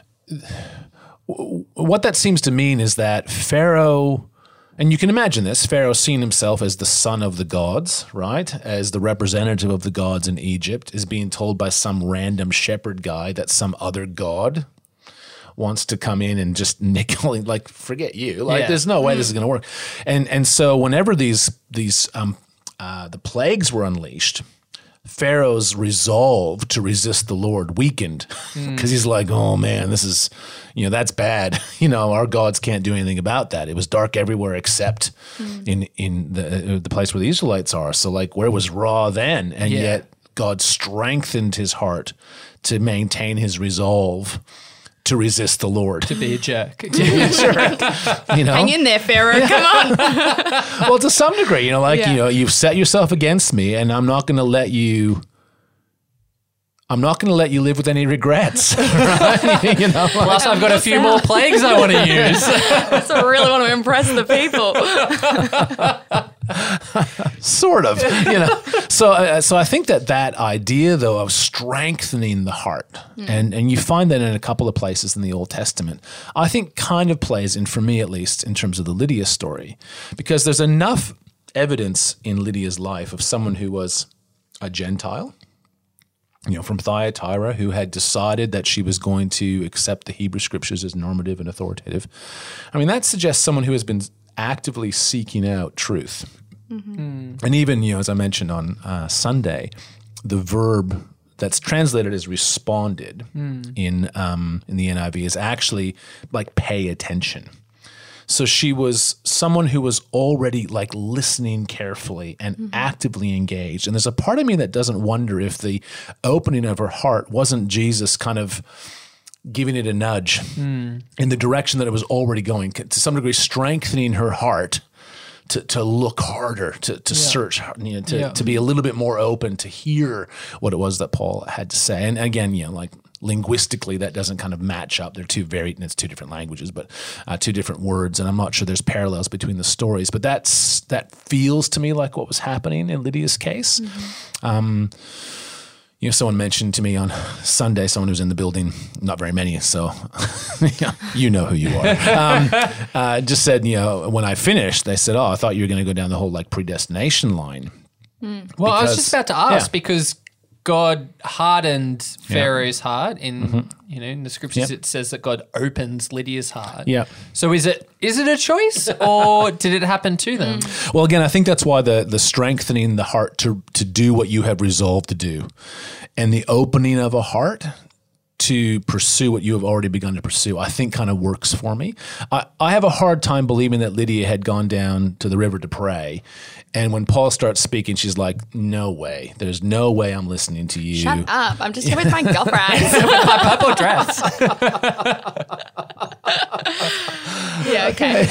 C: w- what that seems to mean is that Pharaoh, and you can imagine this, Pharaoh seeing himself as the son of the gods, right? As the representative of the gods in Egypt, is being told by some random shepherd guy that some other god wants to come in and just nickel, like, forget you. Like, yeah. there's no way mm. this is going to work. And and so whenever these these um, uh, the plagues were unleashed, Pharaoh's resolve to resist the Lord weakened because mm. he's like, oh man, this is, you know, that's bad. You know, our gods can't do anything about that. It was dark everywhere except mm. in in the uh, the place where the Israelites are. So like, where was Ra then? And yeah. yet God strengthened his heart to maintain his resolve to resist the Lord.
A: To be a jerk.
C: To be a jerk. You know?
B: Hang in there, Pharaoh. Come on.
C: Well, to some degree, you know, like,
B: yeah.
C: you know, you've set yourself against me and I'm not going to let you, I'm not going to let you live with any regrets. Right? You know, like,
A: plus I've got a few more plagues I want to use.
B: So I really want to impress the people.
C: Sort of, you know. So, uh, so I think that that idea, though, of strengthening the heart, mm. and and you find that in a couple of places in the Old Testament, I think kind of plays in, for me at least, in terms of the Lydia story, because there's enough evidence in Lydia's life of someone who was a Gentile, you know, from Thyatira, who had decided that she was going to accept the Hebrew Scriptures as normative and authoritative. I mean, that suggests someone who has been actively seeking out truth. Mm-hmm. Mm. And even, you know, as I mentioned on uh, Sunday, the verb that's translated as responded mm. in um, in the N I V is actually like pay attention. So she was someone who was already like listening carefully and mm-hmm. actively engaged. And there's a part of me that doesn't wonder if the opening of her heart wasn't Jesus kind of giving it a nudge mm. in the direction that it was already going, to some degree strengthening her heart to, to look harder, to, to yeah. search, you know, to, yeah. to be a little bit more open, to hear what it was that Paul had to say. And again, you know, like linguistically, that doesn't kind of match up. They're two very, and it's two different languages, but uh, two different words. And I'm not sure there's parallels between the stories, but that's, that feels to me like what was happening in Lydia's case. Mm-hmm. Um, You know, someone mentioned to me on Sunday, someone who's in the building, not very many, so you know who you are, um, uh, just said, you know, when I finished, they said, oh, I thought you were going to go down the whole like predestination line.
A: Mm. Well, because, I was just about to ask yeah. because God hardened Pharaoh's yeah. heart. In mm-hmm. you know, in the scriptures, yep. it says that God opens Lydia's heart.
C: Yeah.
A: So is it is it a choice, or did it happen to them?
C: Mm. Well, again, I think that's why the the strengthening the heart to to do what you have resolved to do, and the opening of a heart to pursue what you have already begun to pursue, I think kind of works for me. I, I have a hard time believing that Lydia had gone down to the river to pray. And when Paul starts speaking, she's like, no way. There's no way I'm listening to you.
B: Shut up. I'm just here with my girlfriend.
A: With my purple dress.
B: Yeah, okay.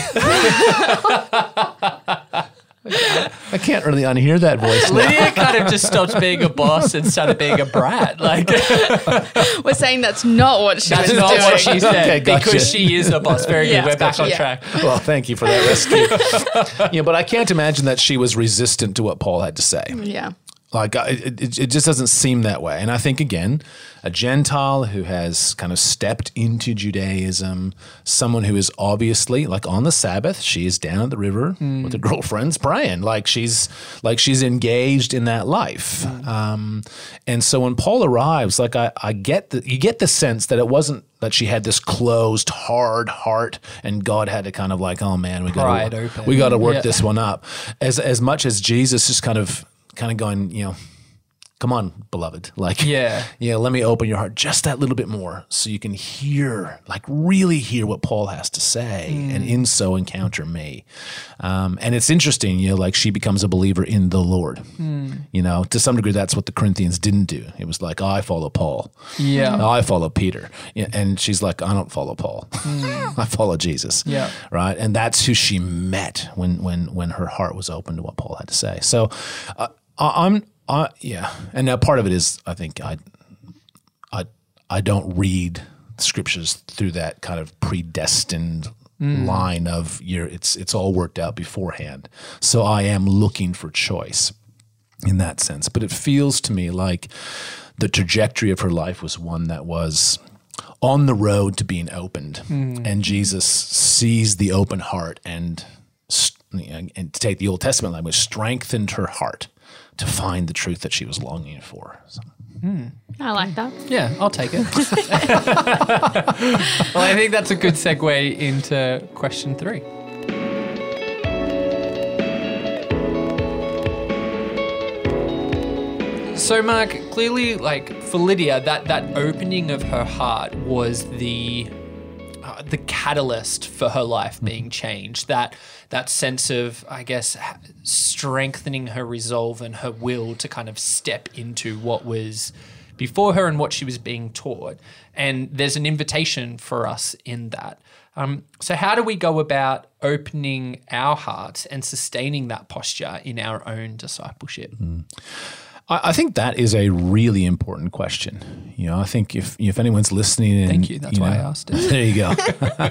C: I can't really unhear that voice now.
A: Lydia kind of just stopped being a boss and started being a brat. Like,
B: we're saying that's not what she
A: that's
B: was
A: not
B: doing.
A: what she said,
C: okay, gotcha.
A: Because she is a boss. Very
B: yeah,
A: good. We're back
B: gotcha,
A: on
B: yeah.
A: track.
C: Well, thank you for that rescue. Yeah, but I can't imagine that she was resistant to what Paul had to say.
B: Yeah.
C: Like, it, it, it just doesn't seem that way. And I think, again, a Gentile who has kind of stepped into Judaism, someone who is obviously, like on the Sabbath, she is down at the river mm. with her girlfriends praying. Like she's like she's engaged in that life. Mm. Um, and so when Paul arrives, like I, I get the, you get the sense that it wasn't that she had this closed, hard heart and God had to kind of like, oh man, we got to we got to work yeah. this one up. As as much as Jesus just kind of kind of going, you know, come on, beloved. Like,
A: yeah,
C: yeah, let me open your heart just that little bit more so you can hear, like really hear what Paul has to say mm. and in so encounter me. Um, and it's interesting, you know, like she becomes a believer in the Lord. Mm. You know, to some degree, that's what the Corinthians didn't do. It was like, oh, I follow Paul.
A: Yeah.
C: Oh, I follow Peter. Yeah, and she's like, I don't follow Paul. Mm. I follow Jesus.
A: Yeah.
C: Right. And that's who she met when, when, when her heart was open to what Paul had to say. So uh, I'm, Uh, yeah, and now part of it is I think I, I, I don't read scriptures through that kind of predestined mm. line of your. It's it's all worked out beforehand. So I am looking for choice in that sense, but it feels to me like the trajectory of her life was one that was on the road to being opened, mm. and Jesus sees the open heart and and to take the Old Testament language, strengthened her heart to find the truth that she was longing for. So.
B: Mm. I like that.
A: Yeah, I'll take it. Well, I think that's a good segue into question three. So, Mark, clearly, like for Lydia, that that opening of her heart was the uh, the catalyst for her life being changed. That that sense of, I guess, strengthening her resolve and her will to kind of step into what was before her and what she was being taught. And there's an invitation for us in that. Um, so how do we go about opening our hearts and sustaining that posture in our own discipleship?
C: Mm. I think that is a really important question. You know, I think if if anyone's listening, and,
A: thank you. That's
C: you
A: why
C: know,
A: I asked it.
C: There you go.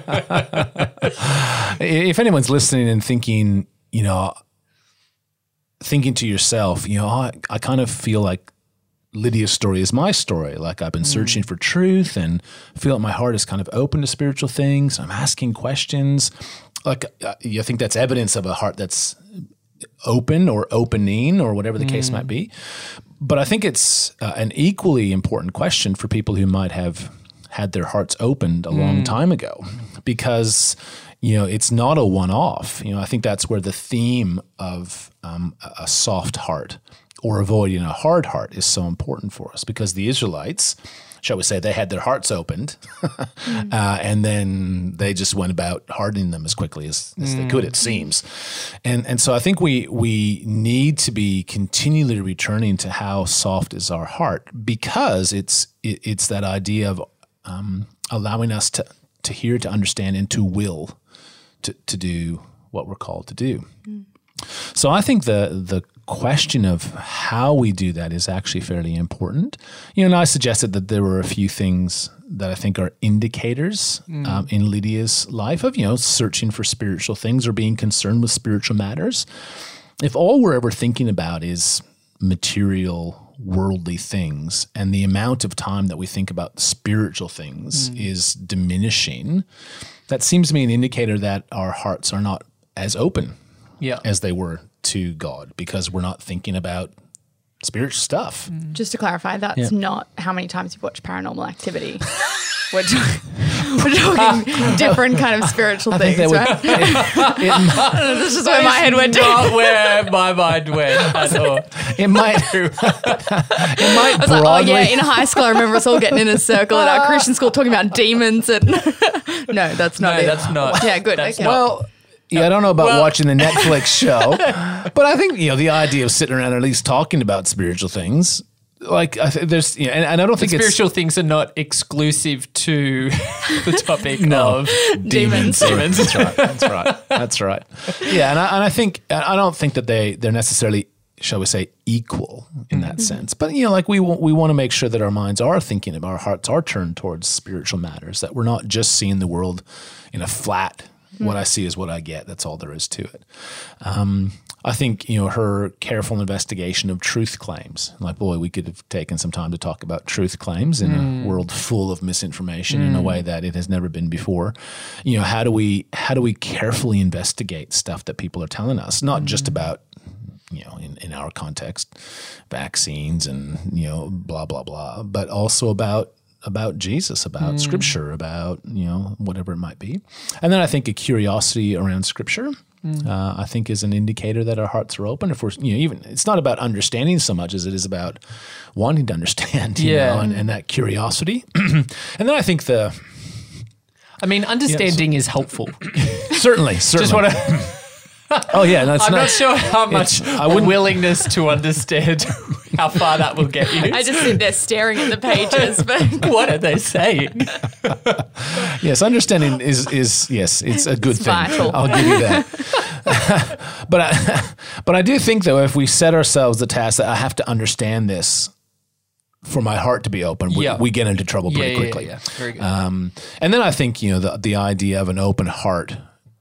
C: If anyone's listening and thinking, you know, thinking to yourself, you know, I, I kind of feel like Lydia's story is my story. Like I've been searching mm. for truth and feel like my heart is kind of open to spiritual things. I'm asking questions. Like uh, I think that's evidence of a heart that's open or opening or whatever the mm. case might be. But I think it's uh, an equally important question for people who might have had their hearts opened a mm. long time ago, because, you know, it's not a one-off. You know, I think that's where the theme of um, a soft heart or avoiding a hard heart is so important for us, because the Israelites shall we say, they had their hearts opened, mm. uh, and then they just went about hardening them as quickly as, as mm. they could, it seems. And and so I think we we need to be continually returning to how soft is our heart, because it's it, it's that idea of um, allowing us to to hear, to understand, and to will to to do what we're called to do. Mm. So I think the the question of how we do that is actually fairly important. You know, and I suggested that there were a few things that I think are indicators mm. um, in Lydia's life of, you know, searching for spiritual things or being concerned with spiritual matters. If all we're ever thinking about is material, worldly things, and the amount of time that we think about spiritual things mm. is diminishing, that seems to me an indicator that our hearts are not as open yeah. as they were to God, because we're not thinking about spiritual stuff.
B: Just to clarify, that's yeah. not how many times you've watched Paranormal Activity. We're, talk- we're talking different kind of spiritual I things, right? Would, it, it, this is where my head went to.
A: Not where my mind went at all.
C: It might. it might.
B: I was broadly. like, oh yeah, in high school, I remember us all getting in a circle at our Christian school talking about demons. And no, that's not
A: no,
B: it.
A: that's not.
B: Yeah, good.
A: That's
B: okay.
A: Not.
C: Well. Yeah, I don't know about well, watching the Netflix show, but I think, you know, the idea of sitting around and at least talking about spiritual things, like I th- there's, you know, and, and I don't think
A: spiritual
C: it's,
A: things are not exclusive to the topic
C: no,
A: of
B: demons.
A: Demons.
C: That's right. That's right. That's right. Yeah, and I, and I think I don't think that they they're necessarily, shall we say, equal in that mm-hmm. sense. But, you know, like we want, we want to make sure that our minds are thinking about, our hearts are turned towards spiritual matters, that we're not just seeing the world in a flat, what I see is what I get. That's all there is to it. Um, I think, you know, her careful investigation of truth claims, like, boy, we could have taken some time to talk about truth claims in mm. a world full of misinformation mm. in a way that it has never been before. You know, how do we, how do we carefully investigate stuff that people are telling us, not mm. just about, you know, in, in our context, vaccines and, you know, blah, blah, blah, but also about about Jesus, about mm. Scripture, about, you know, whatever it might be. And then I think a curiosity around Scripture, mm. uh, I think is an indicator that our hearts are open. If we're, you know, even, it's not about understanding so much as it is about wanting to understand, you yeah. know, and, and that curiosity. And then I think the...
A: I mean, understanding yes. is helpful.
C: certainly, certainly.
A: Just want to...
C: Oh yeah, that's
A: I'm
C: not,
A: not sure how much I would willingness to understand how far that will get you.
B: I just sit there staring at the pages, but
A: what are they saying?
C: Yes, understanding is is yes, it's a good
B: it's
C: thing.
B: Vital.
C: I'll give you that. but I, but I do think though, if we set ourselves the task that I have to understand this for my heart to be open, we, yeah. we get into trouble pretty
A: yeah,
C: quickly.
A: Yeah, yeah, yeah. Very good.
C: Um, and then I think, you know, the the idea of an open heart.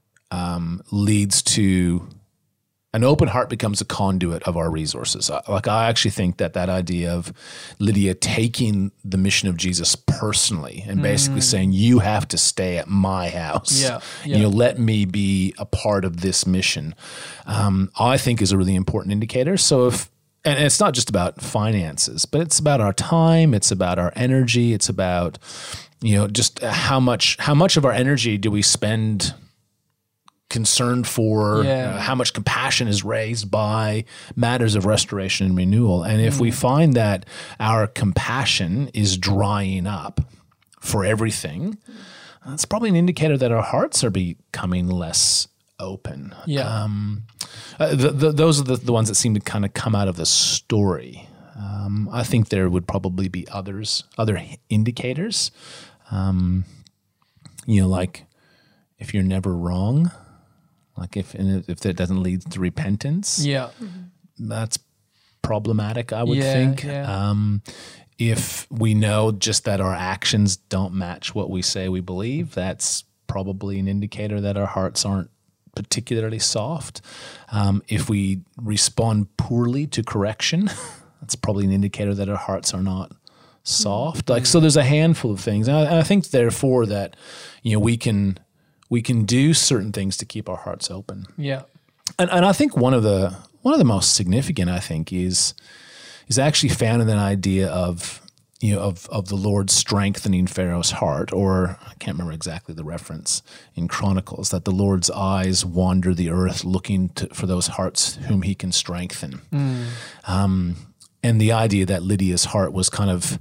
C: Um, leads to an open heart becomes a conduit of our resources. Like I actually think that that idea of Lydia taking the mission of Jesus personally and basically mm. saying, you have to stay at my house.
A: Yeah, yeah.
C: You know, let me be a part of this mission. Um, I think is a really important indicator. So if, and it's not just about finances, but it's about our time. It's about our energy. It's about, you know, just how much, how much of our energy do we spend concerned for
A: yeah.
C: uh, how much compassion is raised by matters of restoration and renewal. And if mm. we find that our compassion is drying up for everything, that's probably an indicator that our hearts are becoming less open.
A: Yeah.
C: Um, uh, the, the, those are the, the ones that seem to kind of come out of the story. Um, I think there would probably be others, other indicators. Um, you know, like if you're never wrong, like if if that doesn't lead to repentance,
A: yeah,
C: that's problematic, I would
A: yeah,
C: think.
A: Yeah.
C: Um, if we know just that our actions don't match what we say we believe, that's probably an indicator that our hearts aren't particularly soft. Um, if we respond poorly to correction, that's probably an indicator that our hearts are not soft. Mm-hmm. Like, so there's a handful of things. And I, and I think therefore that, you know, we can, we can do certain things to keep our hearts open.
A: Yeah.
C: And and I think one of the, one of the most significant, I think, is, is actually found in that idea of, you know, of, of the Lord strengthening Pharaoh's heart, or I can't remember exactly the reference in Chronicles, that the Lord's eyes wander the earth looking to, for those hearts whom he can strengthen. Mm. Um, and the idea that Lydia's heart was kind of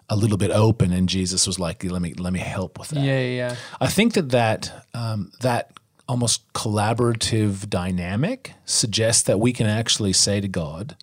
C: a little bit open, and Jesus was like, let me let me help with that.
A: Yeah, yeah.
C: I think that that, um, that almost collaborative dynamic suggests that we can actually say to God,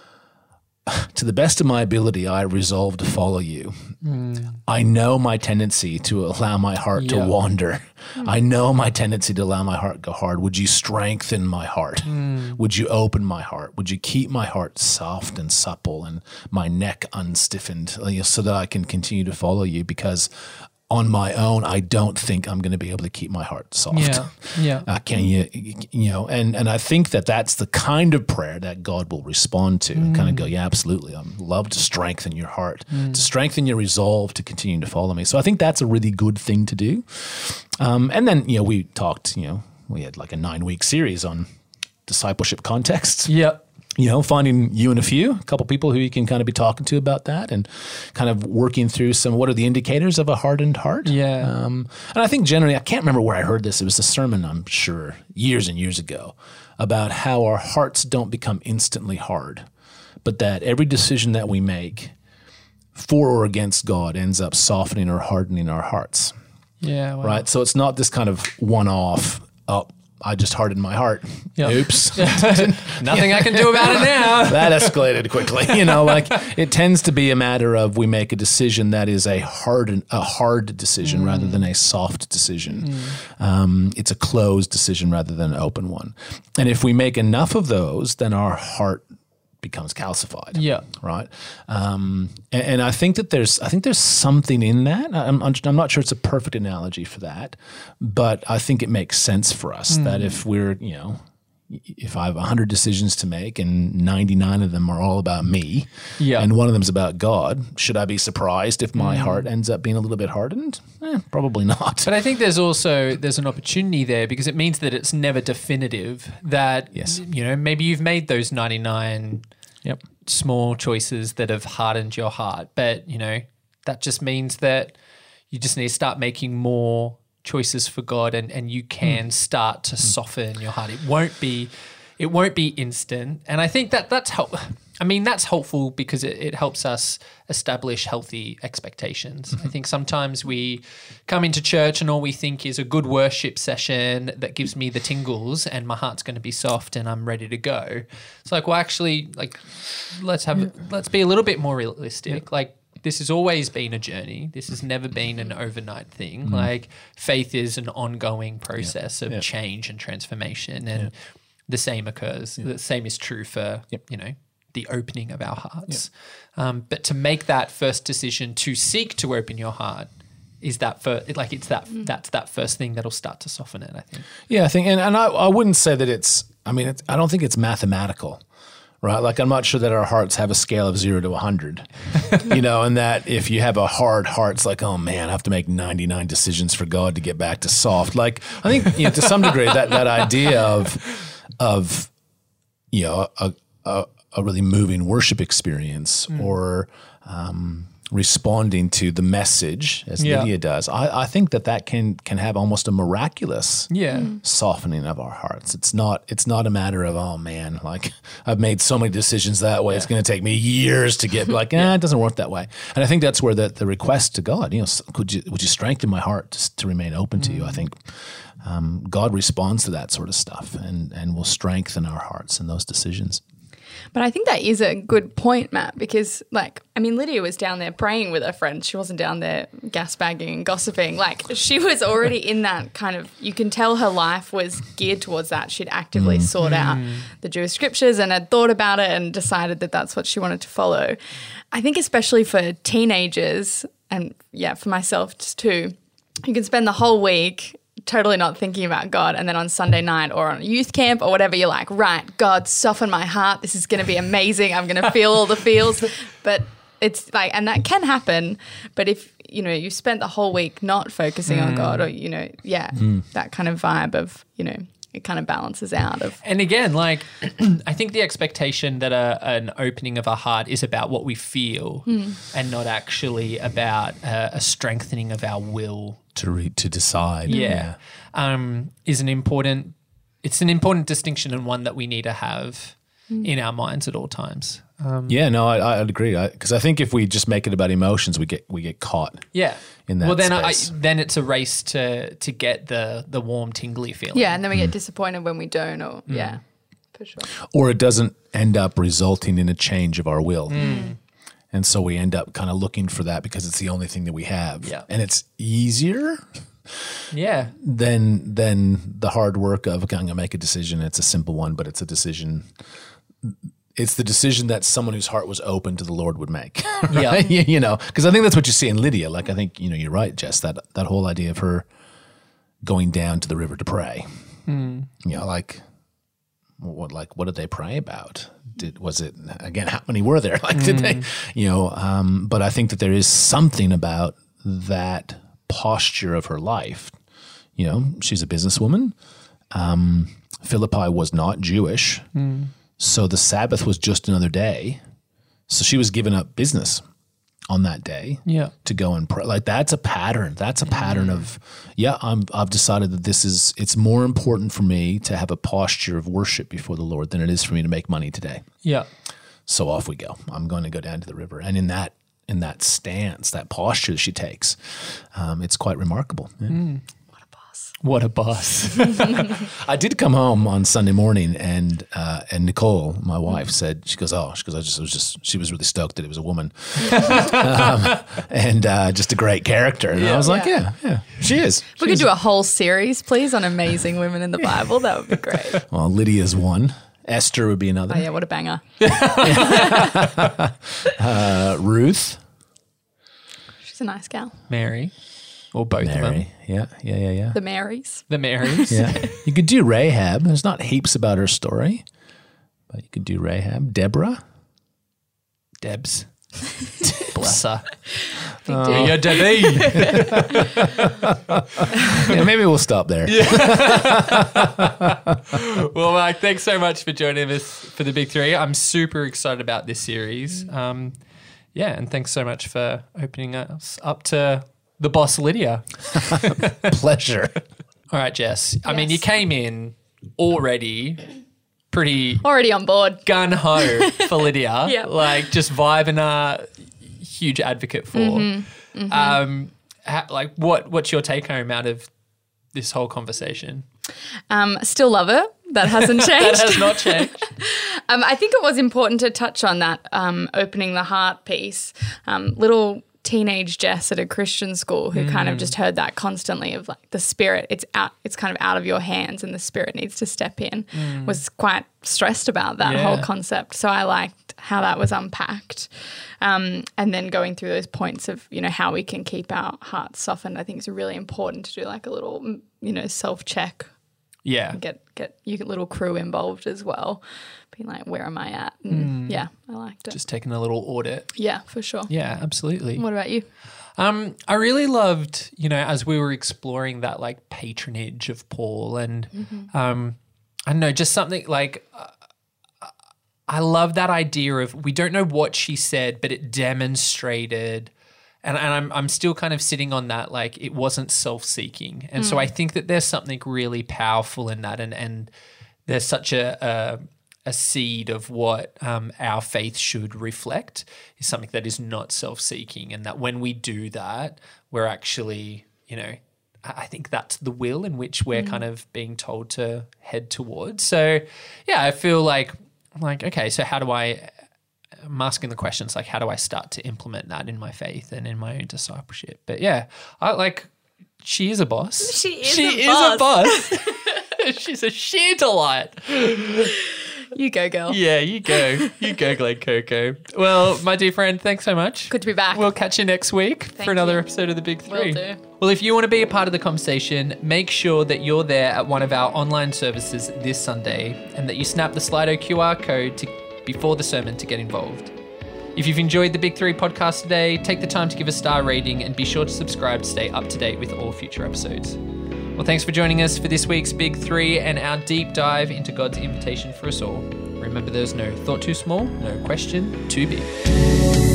C: to the best of my ability, I resolve to follow you. Mm. I know my tendency to allow my heart
A: yeah.
C: to wander. Mm. I know my tendency to allow my heart to go hard. Would you strengthen my heart? Mm. Would you open my heart? Would you keep my heart soft and supple and my neck unstiffened, you know, so that I can continue to follow you? Because on my own, I don't think I'm going to be able to keep my heart soft.
A: Yeah, yeah.
C: Uh, can you, you know, and, and I think that that's the kind of prayer that God will respond to. Mm. Kind of go, yeah, absolutely. I'd love to strengthen your heart, mm. to strengthen your resolve to continue to follow me. So I think that's a really good thing to do. Um, and then, you know, we talked, you know, we had like a nine week series on discipleship contexts.
A: Yep.
C: You know, finding you and a few, a couple people who you can kind of be talking to about that, and kind of working through some, what are the indicators of a hardened heart?
A: Yeah.
C: Um, and I think generally, I can't remember where I heard this. It was a sermon, I'm sure, years and years ago, about how our hearts don't become instantly hard, but that every decision that we make for or against God ends up softening or hardening our hearts.
A: Yeah. Wow.
C: Right? So it's not this kind of one-off, oh, I just hardened my heart. Yep. Oops.
A: Nothing I can do about it now.
C: That escalated quickly. You know, like it tends to be a matter of we make a decision that is a hard, a hard decision mm. rather than a soft decision. Mm. Um, it's a closed decision rather than an open one. And if we make enough of those, then our heart becomes calcified.
A: Yeah.
C: Right. Um, and, and I think that there's, I think there's something in that. I'm, I'm not sure it's a perfect analogy for that, but I think it makes sense for us mm. that if we're, you know, if I have a hundred decisions to make and ninety-nine of them are all about me, yeah. and one of them is about God, should I be surprised if my mm. heart ends up being a little bit hardened? Eh, probably not.
A: But I think there's also, there's an opportunity there because it means that it's never definitive, that,
C: yes.
A: you know, maybe you've made those ninety-nine yep. small choices that have hardened your heart, but, you know, that just means that you just need to start making more choices for God, and, and you can mm. start to mm. soften your heart. It won't be, it won't be instant. And I think that that's help. I mean, that's helpful because it, it helps us establish healthy expectations. Mm-hmm. I think sometimes we come into church and all we think is a good worship session that gives me the tingles and my heart's going to be soft and I'm ready to go. It's like, well, actually, like, let's have, yeah. let's be a little bit more realistic. Yeah. Like, this has always been a journey. This has never been an overnight thing. Mm-hmm. Like, faith is an ongoing process yeah. of yeah. change and transformation, and yeah. the same occurs. Yeah. The same is true for, yep. you know, the opening of our hearts. Yeah. Um, but to make that first decision to seek to open your heart is that for like it's that mm. that's that first thing that'll start to soften it, I think.
C: Yeah, I think, and, and I, I wouldn't say that it's. I mean, it's, I don't think it's mathematical. Right, like I'm not sure that our hearts have a scale of zero to a hundred, you know, and that if you have a hard heart, it's like, oh man, I have to make ninety-nine decisions for God to get back to soft. Like I think, you know, to some degree, that that idea of of you know a a, a really moving worship experience mm. or um, responding to the message as yeah. Lydia does, I, I think that that can can have almost a miraculous
A: yeah.
C: softening of our hearts. It's not it's not a matter of, oh man, like I've made so many decisions that way. Yeah. It's going to take me years to get like, eh, yeah. it doesn't work that way. And I think that's where the, the request to God, you know, could you would you strengthen my heart to, to remain open to mm. you? I think um, God responds to that sort of stuff and and will strengthen our hearts in those decisions.
B: But I think that is a good point, Matt, because, like, I mean, Lydia was down there praying with her friends. She wasn't down there gasbagging and gossiping. Like, she was already in that kind of, you can tell her life was geared towards that. She'd actively mm. sought out mm. the Jewish scriptures and had thought about it and decided that that's what she wanted to follow. I think especially for teenagers and, yeah, for myself just too, you can spend the whole week totally not thinking about God, and then on Sunday night or on a youth camp or whatever, you're like, right, God, soften my heart. This is going to be amazing. I'm going to feel all the feels. But it's like, and that can happen. But if, you know, you spent the whole week not focusing mm. on God, or, you know, yeah, mm. that kind of vibe of, you know, it kind of balances out. Of
A: And again, like, I think the expectation that a, an opening of our heart is about what we feel mm. and not actually about uh, a strengthening of our will.
C: To read, to decide.
A: Yeah. yeah. Um, is an important, it's an important distinction and one that we need to have mm. in our minds at all times.
C: Yeah, no, I, I'd agree. Because I, I think if we just make it about emotions, we get we get caught.
A: Yeah.
C: In that
A: well, then I,
C: space.
A: then it's a race to to get the the warm, tingly feeling.
B: Yeah, and then we get disappointed when we don't. Or yeah, for sure.
C: Or it doesn't end up resulting in a change of our will. And so we end up kind of looking for that because it's the only thing that we have.
A: Yeah.
C: And it's easier
A: Yeah.
C: than than the hard work of, okay, I'm going to make a decision. It's a simple one, but it's a decision. It's the decision that someone whose heart was open to the Lord would make.
A: Yeah.
C: Right? you, you know, because I think that's what you see in Lydia. Like, I think, you know, you're right, Jess, that, that whole idea of her going down to the river to pray. You know, like, what, like, what did they pray about? Did, was it, again, how many were there? Like, did they, you know, um, but I think that there is something about that posture of her life. You know, she's a businesswoman. Um, Philippi was not Jewish. So the Sabbath was just another day. So she was giving up business on that day
A: Yeah.
C: to go and pray. Like, that's a pattern. That's a pattern of, yeah, I'm, I've decided that this is, it's more important for me to have a posture of worship before the Lord than it is for me to make money today.
A: Yeah.
C: So off we go. I'm going to go down to the river. And in that, in that stance, that posture that she takes, um, it's quite remarkable. Yeah.
A: What a boss.
C: I did come home on Sunday morning, and uh, and Nicole, my wife, said, she goes, oh, she goes, I just, I was just, she was really stoked that it was a woman, um, and uh, just a great character. And I was like, yeah, yeah, she is.
B: We could do a whole series, please, on amazing women in the Bible. That would be great.
C: Well, Lydia's one. Esther would be another.
B: Oh yeah, what a banger.
C: Uh, Ruth,
B: She's a nice gal.
A: Mary. Or both of them.
C: Mary, yeah, yeah, yeah, yeah.
B: The Marys.
A: The Marys.
C: Yeah, you could do Rahab. There's not heaps about her story, but you could do Rahab. Deborah.
A: Debs. Bless her.
B: Big
C: Oh.
B: deal.
A: Yeah, Debbie.
C: Yeah, maybe we'll stop there.
A: Well, Mark, thanks so much for joining us for the Big Three. I'm super excited about this series. Um, yeah, and thanks so much for opening us up to the boss, Lydia.
C: Pleasure.
A: All right, Jess. I mean,
B: Yes.
A: you came in already pretty
B: Already on board.
A: gun ho for Lydia.
B: Yep.
A: Like, just vibing a huge advocate for.
B: Mm-hmm, mm-hmm.
A: Um, ha- like, what what's your take home out of this whole conversation?
B: Um, still love her. That hasn't changed.
A: That has not changed.
B: Um, I think it was important to touch on that um, opening the heart piece. Um, little teenage Jess at a Christian school who kind of just heard that constantly of like the spirit, it's out, it's kind of out of your hands and the spirit needs to step in, was quite stressed about that
A: Yeah.
B: whole concept. So I liked how that was unpacked. Um, and then going through those points of, you know, how we can keep our hearts softened, I think it's really important to do like a little, you know, self-check.
A: Yeah.
B: Get get your little crew involved as well, being like, where am I at? And yeah, I liked it.
A: Just taking a little audit.
B: yeah, for sure.
A: Yeah, absolutely.
B: What about you?
A: Um, I really loved, you know, as we were exploring that like patronage of Paul, and um, I don't know, just something like uh, I love that idea of we don't know what she said, but it demonstrated. And, and I'm I'm still kind of sitting on that, like it wasn't self-seeking. And so I think that there's something really powerful in that, and and there's such a a, a seed of what um, our faith should reflect is something that is not self-seeking, and that when we do that, we're actually, you know, I I think that's the will in which we're kind of being told to head towards. So yeah, I feel like I'm like, okay, so how do I I'm asking the questions like, how do I start to implement that in my faith and in my own discipleship? But yeah, I like, she is a boss.
B: She is
A: she
B: a
A: is
B: boss.
A: a boss. She's a sheer delight.
B: You go, girl.
A: Yeah, you go. You go, Glen Coco. Well, my dear friend, thanks so much.
B: Good to be back.
A: We'll catch you next week for
B: Thank
A: another
B: you.
A: episode of The Big Three.
B: Will do.
A: Well, if you want to be a part of the conversation, make sure that you're there at one of our online services this Sunday and that you snap the Slido Q R code to before the sermon to get involved. If you've enjoyed the Big Three podcast today, take the time to give a star rating and be sure to subscribe to stay up to date with all future episodes. Well, thanks for joining us for this week's Big Three and our deep dive into God's invitation for us all. Remember, there's no thought too small, no question too big.